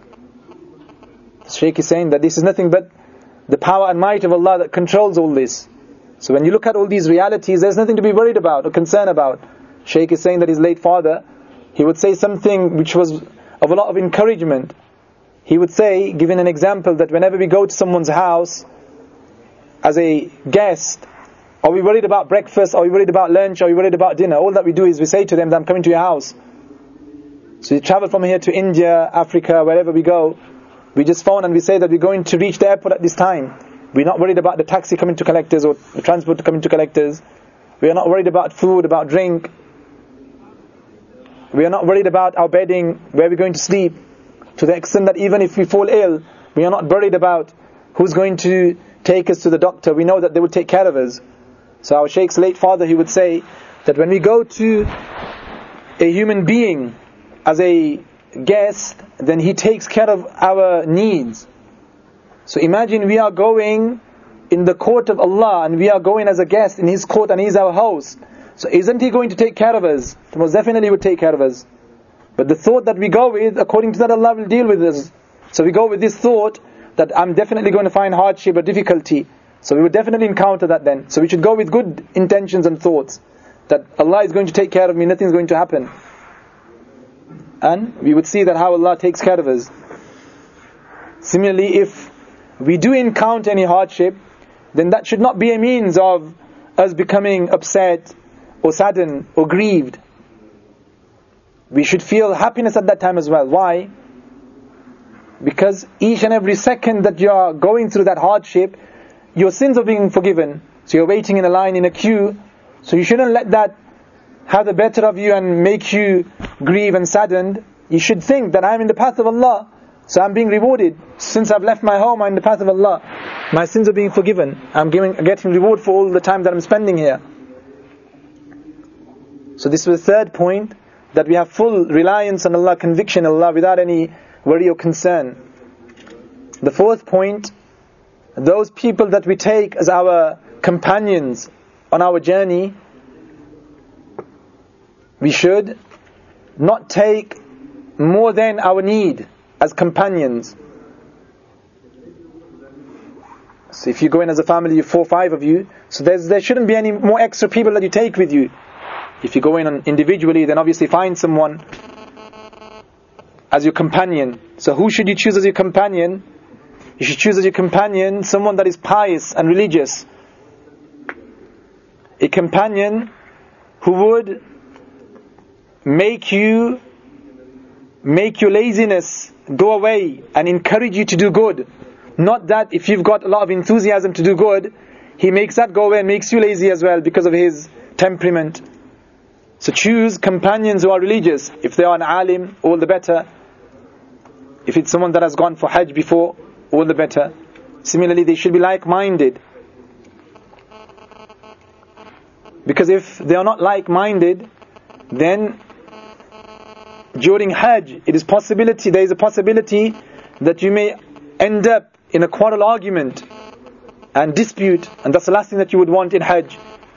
Shaykh is saying that this is nothing but the power and might of Allah that controls all this. So when you look at all these realities, there's nothing to be worried about or concerned about. Shaykh is saying that his late father, he would say something which was of a lot of encouragement. He would say, giving an example, that whenever we go to someone's house as a guest, are we worried about breakfast, are we worried about lunch, are we worried about dinner? All that we do is we say to them that I'm coming to your house. So you travel from here to India, Africa, wherever we go, we just phone and we say that we're going to reach the airport at this time. We're not worried about the taxi coming to collect us or the transport coming to collect us. We are not worried about food, about drink. We are not worried about our bedding, where we're going to sleep. To the extent that even if we fall ill, we are not worried about who's going to take us to the doctor. We know that they will take care of us. So our Shaykh's late father, he would say that when we go to a human being as a guest, then he takes care of our needs. So imagine we are going in the court of Allah and we are going as a guest in His court and He's our host. So isn't He going to take care of us? He most definitely would take care of us. But the thought that we go with, according to that, Allah will deal with us. So we go with this thought that I'm definitely going to find hardship or difficulty. So we would definitely encounter that then. So we should go with good intentions and thoughts that Allah is going to take care of me, nothing is going to happen. And we would see that how Allah takes care of us. Similarly, if we do encounter any hardship, then that should not be a means of us becoming upset or saddened or grieved. We should feel happiness at that time as well. Why? Because each and every second that you are going through that hardship, your sins are being forgiven. So you're waiting in a line, in a queue. So you shouldn't let that have the better of you and make you grieve and saddened. You should think that I'm in the path of Allah, so I'm being rewarded. Since I've left my home, I'm in the path of Allah. My sins are being forgiven. I'm giving, getting reward for all the time that I'm spending here. So this was the third point, that we have full reliance on Allah, conviction in Allah without any worry or concern. The fourth point, those people that we take as our companions on our journey, we should not take more than our need as companions. So if you go in as a family, you're four, five of you, so there's, there shouldn't be any more extra people that you take with you. If you go in individually, then obviously find someone as your companion. So who should you choose as your companion? You should choose as your companion someone that is pious and religious. A companion who would make you make your laziness go away and encourage you to do good. Not that if you've got a lot of enthusiasm to do good, he makes that go away and makes you lazy as well because of his temperament. So choose companions who are religious. If they are an alim, all the better. If it's someone that has gone for Hajj before, all the better. Similarly, they should be like-minded. Because if they are not like-minded, then during Hajj, it is possibility, there is a possibility that you may end up in a quarrel argument and dispute, and that's the last thing that you would want in Hajj.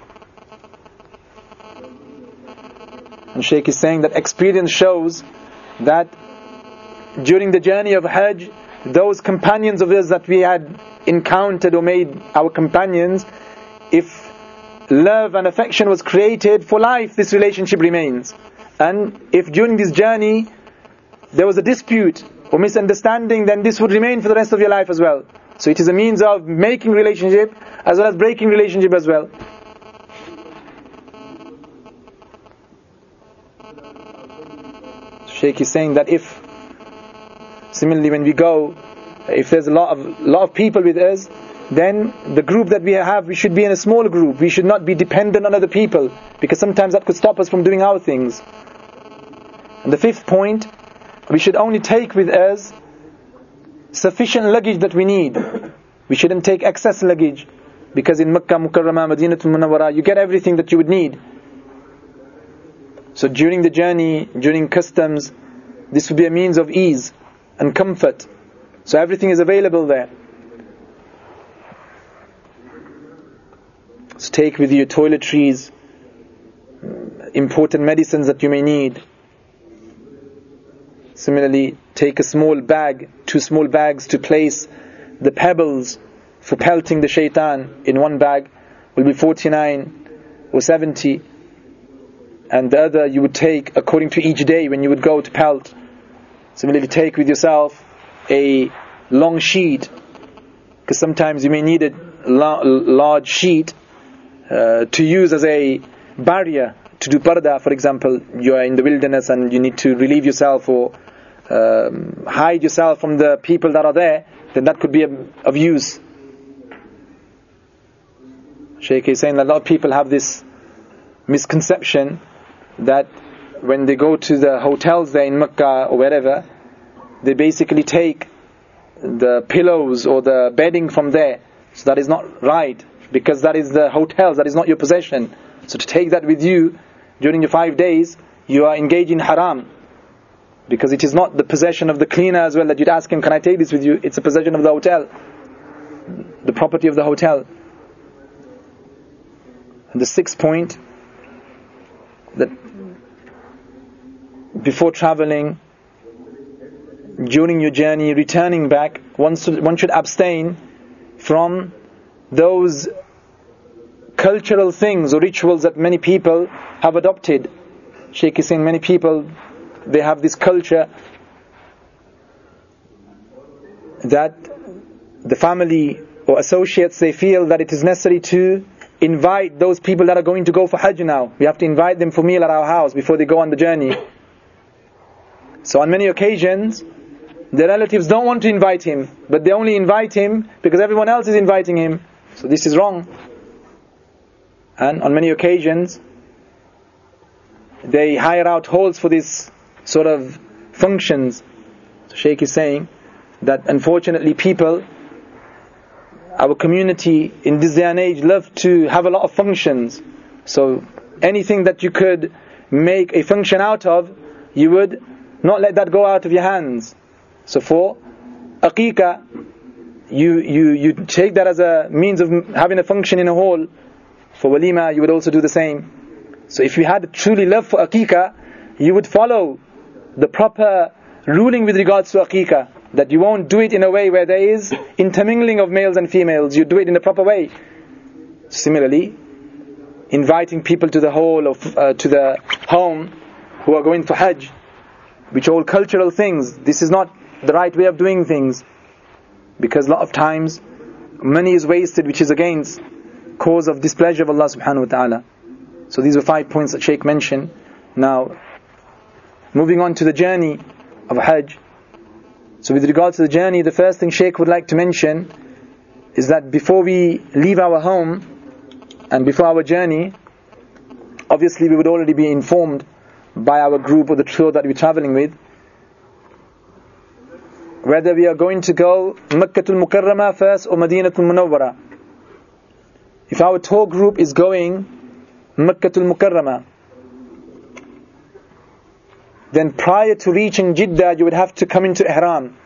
And Shaykh is saying that experience shows that during the journey of Hajj, those companions of us that we had encountered or made our companions, if love and affection was created for life, this relationship remains. And if during this journey there was a dispute or misunderstanding, then this would remain for the rest of your life as well. So it is a means of making relationship as well as breaking relationship as well. Shaykh is saying that if, similarly when we go, if there's a lot of lot of people with us, then the group that we have, we should be in a smaller group. We should not be dependent on other people, because sometimes that could stop us from doing our things. And the fifth point, we should only take with us sufficient luggage that we need. We shouldn't take excess luggage, because in Makkah Mukarramah, Madinatul Munawwarah, you get everything that you would need. So during the journey, during customs, this would be a means of ease and comfort. So everything is available there. So take with you toiletries, important medicines that you may need. Similarly, take a small bag, two small bags to place the pebbles for pelting the shaitan. In one bag will be forty-nine or seventy, and the other you would take according to each day when you would go to pelt. Similarly, take with yourself a long sheet, because sometimes you may need a la- large sheet uh, to use as a barrier to do parda. For example, you are in the wilderness and you need to relieve yourself or um, hide yourself from the people that are there, then that could be a, of use. Shaykh is saying that a lot of people have this misconception that when they go to the hotels there in Mecca or wherever, they basically take the pillows or the bedding from there. So that is not right, because that is the hotels, that is not your possession. So to take that with you during your five days, you are engaged in haram, because it is not the possession of the cleaner as well that you'd ask him, can I take this with you? It's a possession of the hotel, the property of the hotel. And the sixth point, that before traveling, during your journey, returning back, one should, one should abstain from those cultural things or rituals that many people have adopted. Shaykh is saying many people, they have this culture that the family or associates, they feel that it is necessary to invite those people that are going to go for Hajj now. We have to invite them for meal at our house before they go on the journey. So on many occasions, the relatives don't want to invite him, but they only invite him because everyone else is inviting him. So this is wrong. And on many occasions, they hire out halls for these sort of functions. So Shaykh is saying that unfortunately people, our community in this day and age, love to have a lot of functions. So anything that you could make a function out of, you would not let that go out of your hands. So for Aqiqah, you, you, you take that as a means of having a function in a hall. For Walima, you would also do the same. So if you had truly love for Aqiqah, you would follow the proper ruling with regards to Aqiqah, that you won't do it in a way where there is intermingling of males and females. You do it in a proper way. Similarly, inviting people to the hall of uh, to the home who are going for Hajj, which are all cultural things. This is not the right way of doing things, because a lot of times money is wasted, which is against cause of displeasure of Allah subhanahu wa ta'ala. So these were five points that Shaykh mentioned. Now, moving on to the journey of Hajj. So with regards to the journey, the first thing Shaykh would like to mention is that before we leave our home and before our journey, obviously we would already be informed by our group or the trio that we're traveling with, whether we are going to go Makkatul Mukarramah first or Madinatul Munawwarah. If our tour group is going Makkatul Mukarramah, then prior to reaching Jeddah, you would have to come into Ihram.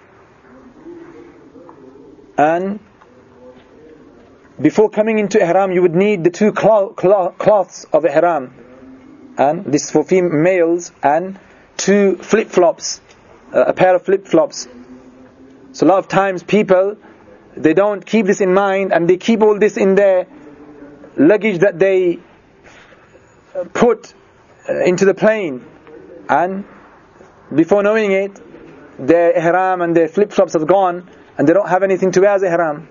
And before coming into Ihram, you would need the two cloth, cloth, cloths of Ihram. And this is for females, and two flip-flops, uh, a pair of flip-flops. So a lot of times people, they don't keep this in mind, and they keep all this in their luggage that they put into the plane, and before knowing it, their ihram and their flip-flops have gone, and they don't have anything to wear as ihram.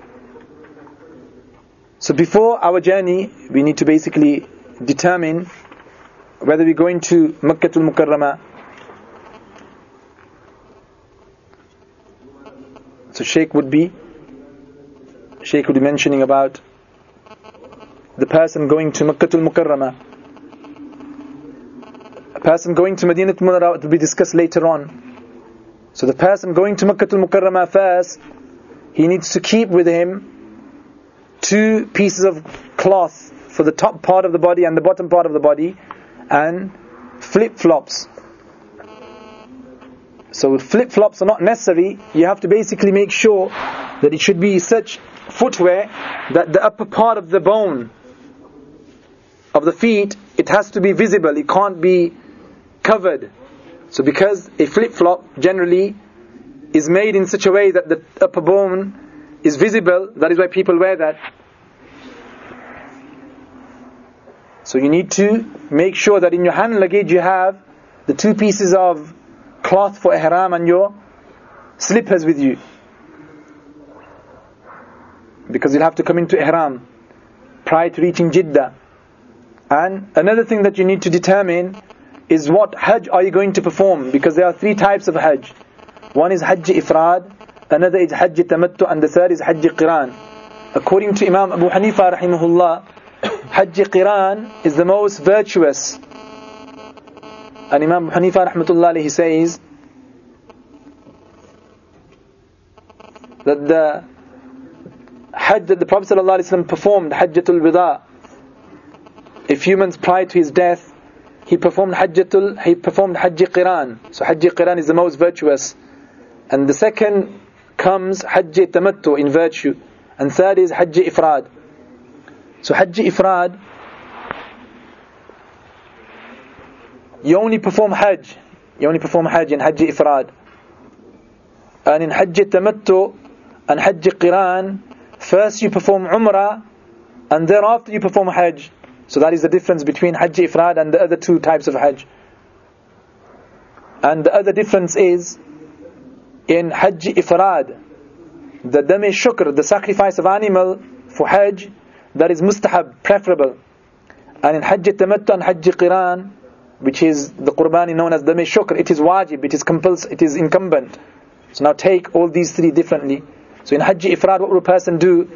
So before our journey, we need to basically determine whether we're going to Makkatul Mukarramah So Shaykh would be Shaykh would be mentioning about the person going to Makkatul Mukarramah. A person going to Madinatul Munawwarah will be discussed later on. So the person going to Makkatul Mukarramah first, he needs to keep with him two pieces of cloth for the top part of the body and the bottom part of the body, and flip-flops. So flip-flops are not necessary. You have to basically make sure that it should be such footwear that the upper part of the bone of the feet, it has to be visible. It can't be covered. So because a flip-flop generally is made in such a way that the upper bone is visible, that is why people wear that. So you need to make sure that in your hand luggage you have the two pieces of cloth for ihram and your slippers with you, because you'll have to come into ihram prior to reaching Jeddah. And another thing that you need to determine is what hajj are you going to perform, because there are three types of hajj. One is hajj ifrad, another is hajj tamattu, and the third is hajj qiran. According to Imam Abu Hanifa rahimahullah, hajj qiran is the most virtuous. And Imam Abu Hanifa rahmatullah alayhi says that the hajj that the Prophet sallallahu alaihi wasallam performed, hajjatul wida, a few months prior to his death, he performed hajjatul, he performed hajj qiran. So hajj qiran is the most virtuous. And the second comes hajj tamattu in virtue. And third is hajj ifrad. So hajj ifrad, you only perform hajj. You only perform hajj in hajj ifrad. And in hajj tamattu and hajj qiran, first you perform umrah and thereafter you perform hajj. So that is the difference between hajj ifrad and the other two types of hajj. And the other difference is, in hajj ifrad, the dam shukr, the sacrifice of animal for hajj, that is mustahab, preferable. And in hajj tamattu and hajj qiran, which is the qurbani known as dam shukr, it is wajib, it is compulsory, it is incumbent. So now take all these three differently. So in hajj ifrad, what will a person do?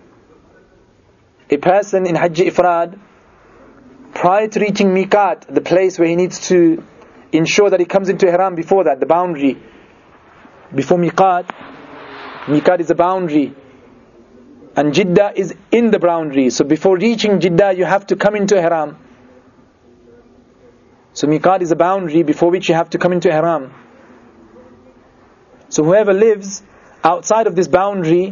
A person in hajj ifrad, prior to reaching miqat, the place where he needs to ensure that he comes into ihram before that, the boundary, before miqat, miqat is the boundary, and Jeddah is in the boundary. So before reaching Jeddah, you have to come into ihram. So miqat is a boundary before which you have to come into ihram. So whoever lives outside of this boundary,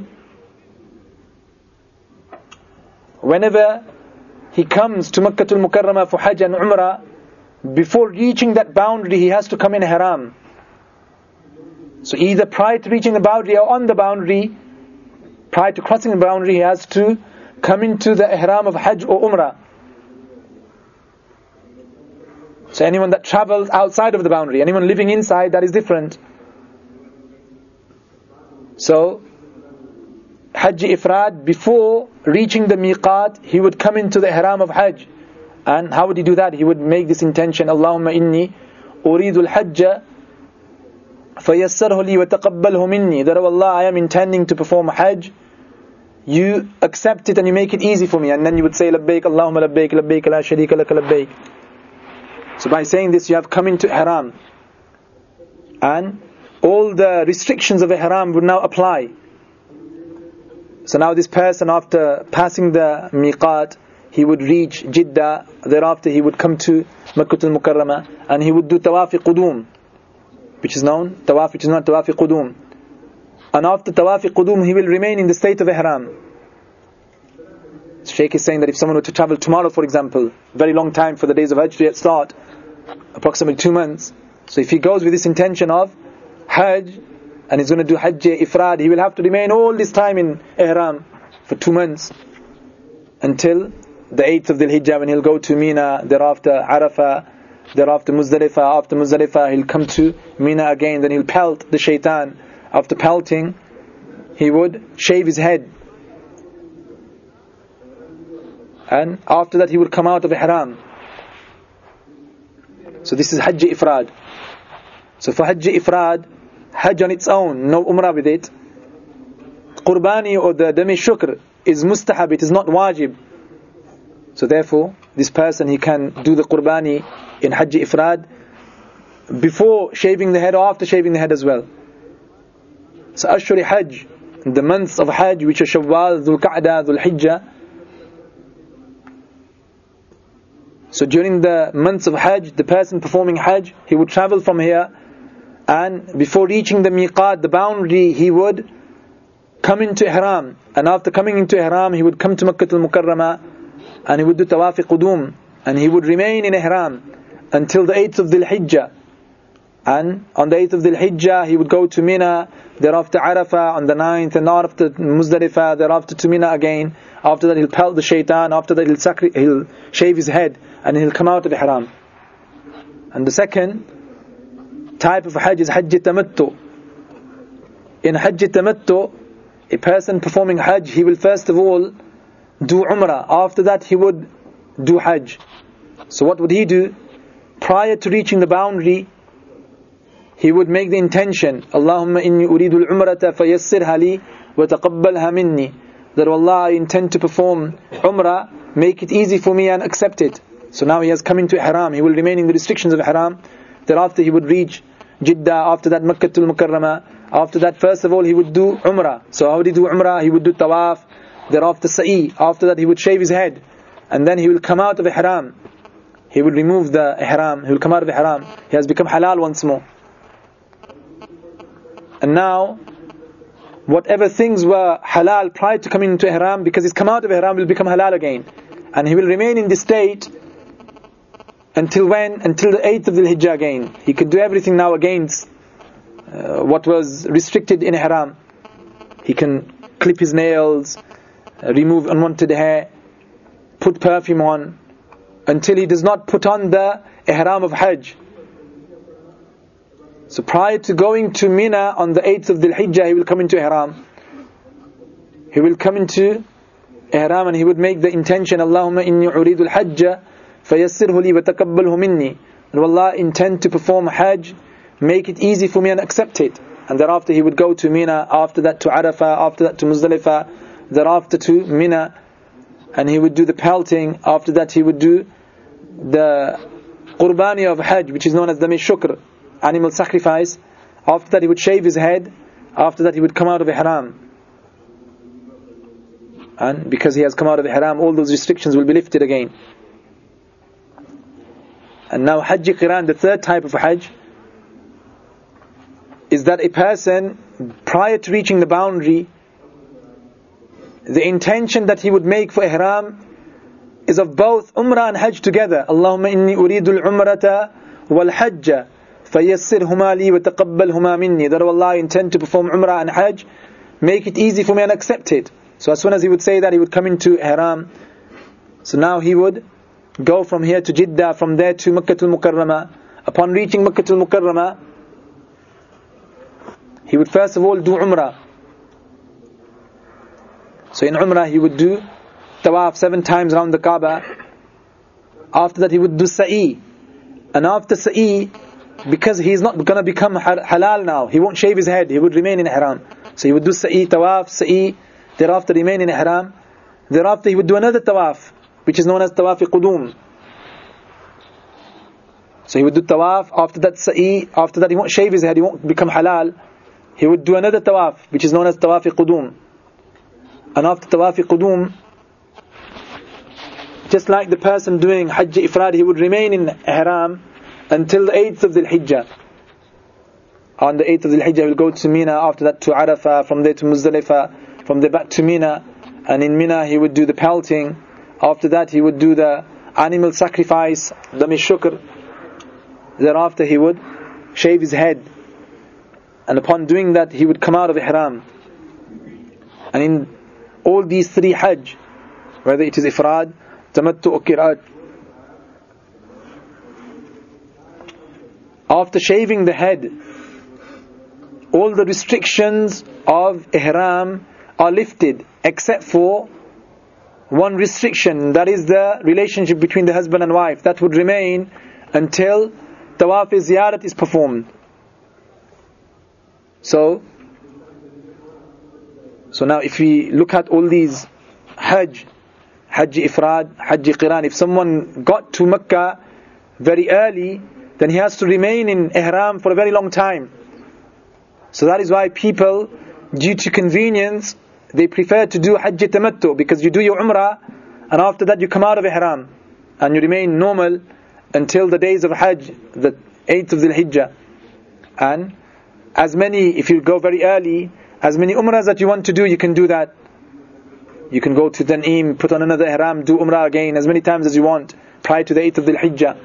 whenever he comes to Makkatul Mukarramah for hajj and umrah, before reaching that boundary he has to come in ihram. So either prior to reaching the boundary or on the boundary, prior to crossing the boundary, he has to come into the ihram of hajj or umrah. So anyone that travels outside of the boundary, anyone living inside, that is different. So hajj ifrad, before reaching the miqat, he would come into the ihram of hajj. And how would he do that? He would make this intention: Allahumma inni uridu al-hajja fayassarhu li wa taqabbalhu minni. That, oh Allah, I am intending to perform hajj, you accept it and you make it easy for me. And then you would say, labbaik Allahumma labbaik, labbaik la sharika laka labbaik. So by saying this, you have come into ihram, and all the restrictions of ihram would now apply. So now this person, after passing the miqat, he would reach Jeddah. Thereafter he would come to Makkatul Mukarramah, and he would do tawafi qudum, which is known, tawaf which is not tawafi qudum. And after tawafi qudum, he will remain in the state of ihram. So Shaykh is saying that if someone were to travel tomorrow, for example, very long time for the days of hajj to yet start, approximately two months. So if he goes with this intention of hajj, and he's going to do hajj ifrad, he will have to remain all this time in ihram for two months until the eighth of Dhul Hijjah, when he'll go to Mina, thereafter Arafah, thereafter Muzdalifah. After Muzdalifah, he'll come to Mina again, then he'll pelt the shaitan. After pelting, he would shave his head, and after that he would come out of ihram. So this is hajj ifrad. So for hajj ifrad, hajj on its own, no umrah with it, qurbani or the dami shukr is mustahab, it is not wajib. So therefore, this person, he can do the qurbani in Hajj Ifrad before shaving the head or after shaving the head as well. So Ashuri Hajj, the months of Hajj, which are Shawwal, Dhul Qa'dah, Dhul Hijjah. So during the months of Hajj, the person performing Hajj, he would travel from here, and before reaching the miqat, the boundary, he would come into Ihram. And after coming into Ihram, he would come to Makkah al-Mukarramah, and he would do Tawaf Qudum, and he would remain in Ihram until the eighth of Dhul Hijjah. And on the eighth of Dhul Hijjah, he would go to Mina, thereafter Arafah on the ninth, and thereafter Muzdalifah, thereafter to Mina again. After that, he'll pelt the shaitan. After that, he'll, sacri- he'll shave his head, and he'll come out of Ihram. And the second type of Hajj is Hajj Tamattu. In Hajj Tamattu, a person performing Hajj, he will first of all do Umrah. After that, he would do Hajj. So what would he do? Prior to reaching the boundary, he would make the intention, Allahumma inni uridu al-umrata fayassirha li wa taqabbalha minni. That Allah, I intend to perform Umrah, make it easy for me and accept it. So now he has come into Ihram, he will remain in the restrictions of Ihram. Thereafter he would reach Jeddah, after that Makkah al-Mukarramah. After that, first of all, he would do Umrah. So how would he do Umrah? He would do Tawaf, thereafter Sa'i. After that, he would shave his head, and then he will come out of Ihram. He will remove the Ihram, he will come out of Ihram. He has become halal once more. And now, whatever things were halal prior to coming into Ihram, because he's come out of Ihram, will become halal again. And he will remain in this state until when? Until the eighth of Dhul Hijjah again. He could do everything now against uh, what was restricted in Ihram. He can clip his nails, uh, remove unwanted hair, put perfume on, until he does not put on the Ihram of Hajj. So prior to going to Mina on the eighth of Dhul Hijjah, he will come into Ihram. He will come into Ihram and he would make the intention, Allahumma inni uridu al-hajja fayassirhu li wa taqabbalhu minni. And Allah, intend to perform Hajj, make it easy for me and accept it. And thereafter he would go to Mina, after that to Arafah, after that to Muzdalifah, thereafter to Mina, and he would do the pelting. After that he would do the qurbani of Hajj, which is known as the Shukr, animal sacrifice. After that he would shave his head. After that he would come out of Ihram. And because he has come out of Ihram, all those restrictions will be lifted again. And now Hajj Qiran, the third type of Hajj, is that a person, prior to reaching the boundary, the intention that he would make for Ihram is of both Umrah and Hajj together. Allahumma inni uridu al-umrata wal-hajja fayassirhuma li wa taqabbalhuma minni. That Allah, I intend to perform Umrah and Hajj, make it easy for me and accept it. So as soon as he would say that, he would come into Ihram. So now he would go from here to Jeddah, from there to Makkah al-Mukarramah. Upon reaching Makkah al-Mukarramah, he would first of all do Umrah. So in Umrah he would do Tawaf seven times around the Kaaba. After that he would do Sa'i. And after Sa'i, because he is not going to become halal now, he won't shave his head, he would remain in Ihram. So he would do Sa'i, Tawaf, Sa'i, thereafter remain in Ihram. Thereafter he would do another Tawaf, which is known as Tawaf Qudum. So he would do Tawaf, after that Sa'i, after that he won't shave his head, he won't become halal. He would do another Tawaf, which is known as Tawaf Qudum. And after Tawaf Qudum, just like the person doing Hajj Ifrad, he would remain in Ihram until the eighth of Dhul Hijjah. On the eighth of Dhul Hijjah, he will go to Mina, after that to Arafah, from there to Muzdalifah, from there back to Mina. And in Mina he would do the pelting. After that he would do the animal sacrifice, the Shukr. Thereafter he would shave his head. And upon doing that, he would come out of Ihram. And in all these three Hajj, whether it is Ifrad, Tamattu or Qirat, after shaving the head, all the restrictions of Ihram are lifted, except for one restriction, that is the relationship between the husband and wife. That would remain until Tawaf-e-Ziyarat is performed. So, So now if we look at all these Hajj, Hajj Ifrad, Hajj Qiran, if someone got to Mecca very early, then he has to remain in Ihram for a very long time. So that is why people, due to convenience, they prefer to do Hajj Tamattu, because you do your Umrah and after that you come out of Ihram and you remain normal until the days of Hajj, the eighth of Dhul Hijjah. And as many, if you go very early, as many Umrahs that you want to do, you can do that. You can go to Tan'im, put on another Ihram, do Umrah again as many times as you want prior to the eighth of Dhul Hijjah.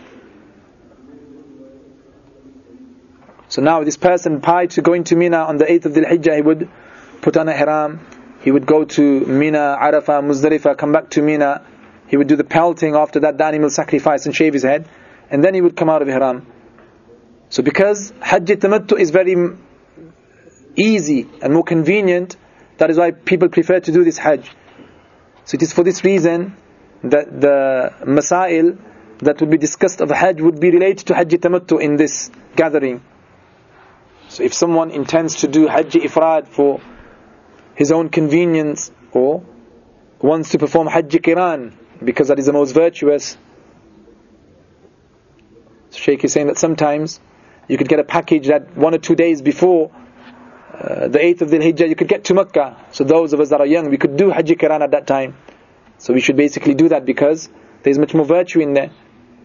So now this person, prior to going to Mina on the eighth of Dhul Hijjah, he would put on a Ihram, he would go to Mina, Arafah, Muzdalifah, come back to Mina, he would do the pelting, after that the animal sacrifice and shave his head, and then he would come out of Ihram. So because Hajj Tamattu is very easy and more convenient, that is why people prefer to do this Hajj. So it is for this reason that the Masail that would be discussed of Hajj would be related to Hajj Tamattu in this gathering. So if someone intends to do Hajj Ifrad for his own convenience, or wants to perform Hajj Qiran because that is the most virtuous, so Shaykh is saying that sometimes you could get a package that one or two days before uh, the eighth of Dhul Hijjah you could get to Mecca. So those of us that are young, we could do Hajj Qiran at that time. So we should basically do that because there is much more virtue in there.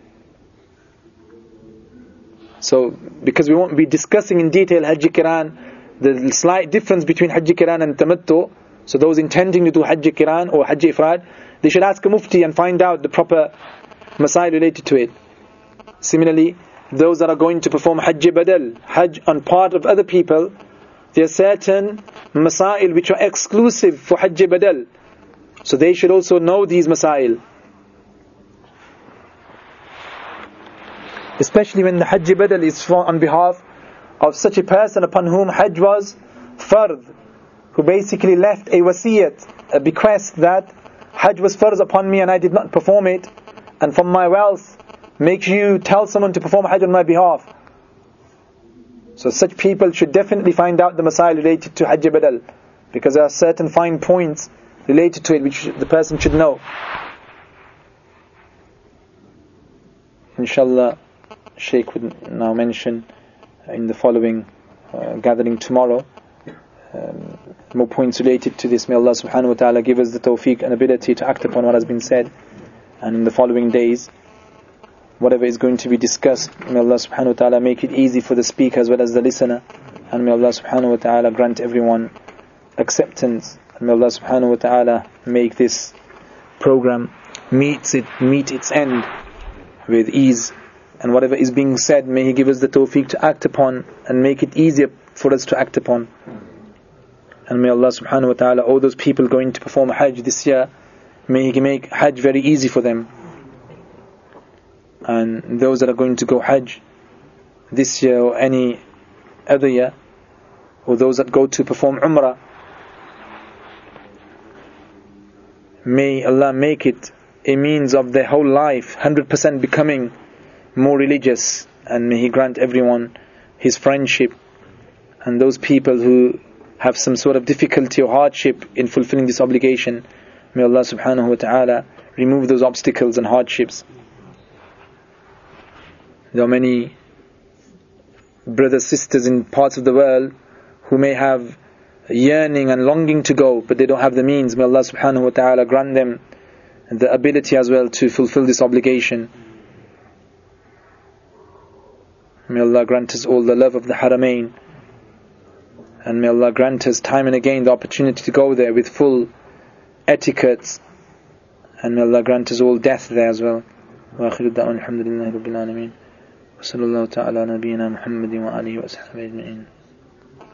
So because we won't be discussing in detail Hajj Qiran, the slight difference between Hajj Qiran and Tamattu, so those intending to do Hajj Qiran or Hajj Ifrad, they should ask a mufti and find out the proper masail related to it. Similarly, those that are going to perform Hajj Badal, Hajj on part of other people, there are certain masail which are exclusive for Hajj Badal. So they should also know these masail. Especially when the Hajj Badal is for on behalf of such a person upon whom Hajj was fard, who basically left a wasiyat, a bequest that Hajj was fard upon me and I did not perform it, and from my wealth make you tell someone to perform Hajj on my behalf. So such people should definitely find out the masail related to Hajj Badal, because there are certain fine points related to it which the person should know. Inshallah, Shaykh would now mention in the following uh, gathering tomorrow um, more points related to this. May Allah subhanahu wa ta'ala give us the tawfiq and ability to act upon what has been said, and in the following days whatever is going to be discussed, may Allah subhanahu wa ta'ala make it easy for the speaker as well as the listener, and may Allah subhanahu wa ta'ala grant everyone acceptance, and may Allah subhanahu wa ta'ala make this program meets it meet its end with ease, and whatever is being said, may He give us the tawfiq to act upon and make it easier for us to act upon. And may Allah subhanahu wa ta'ala, all those people going to perform Hajj this year, may He make Hajj very easy for them. And those that are going to go Hajj this year or any other year, or those that go to perform Umrah, may Allah make it a means of their whole life one hundred percent becoming more religious, and may He grant everyone His friendship, and those people who have some sort of difficulty or hardship in fulfilling this obligation, may Allah subhanahu wa ta'ala remove those obstacles and hardships. There are many brothers, sisters in parts of the world who may have yearning and longing to go, but they don't have the means. May Allah subhanahu wa ta'ala grant them the ability as well to fulfill this obligation. May Allah grant us all the love of the Haramain, and may Allah grant us time and again the opportunity to go there with full etiquettes, and may Allah grant us all death there as well. Wa akhiru da'wan alhamdulillahi rabbil alameen. Wa sallallahu ta'ala nabiyyina Muhammadin wa alihi wa ashabihi ajma'in.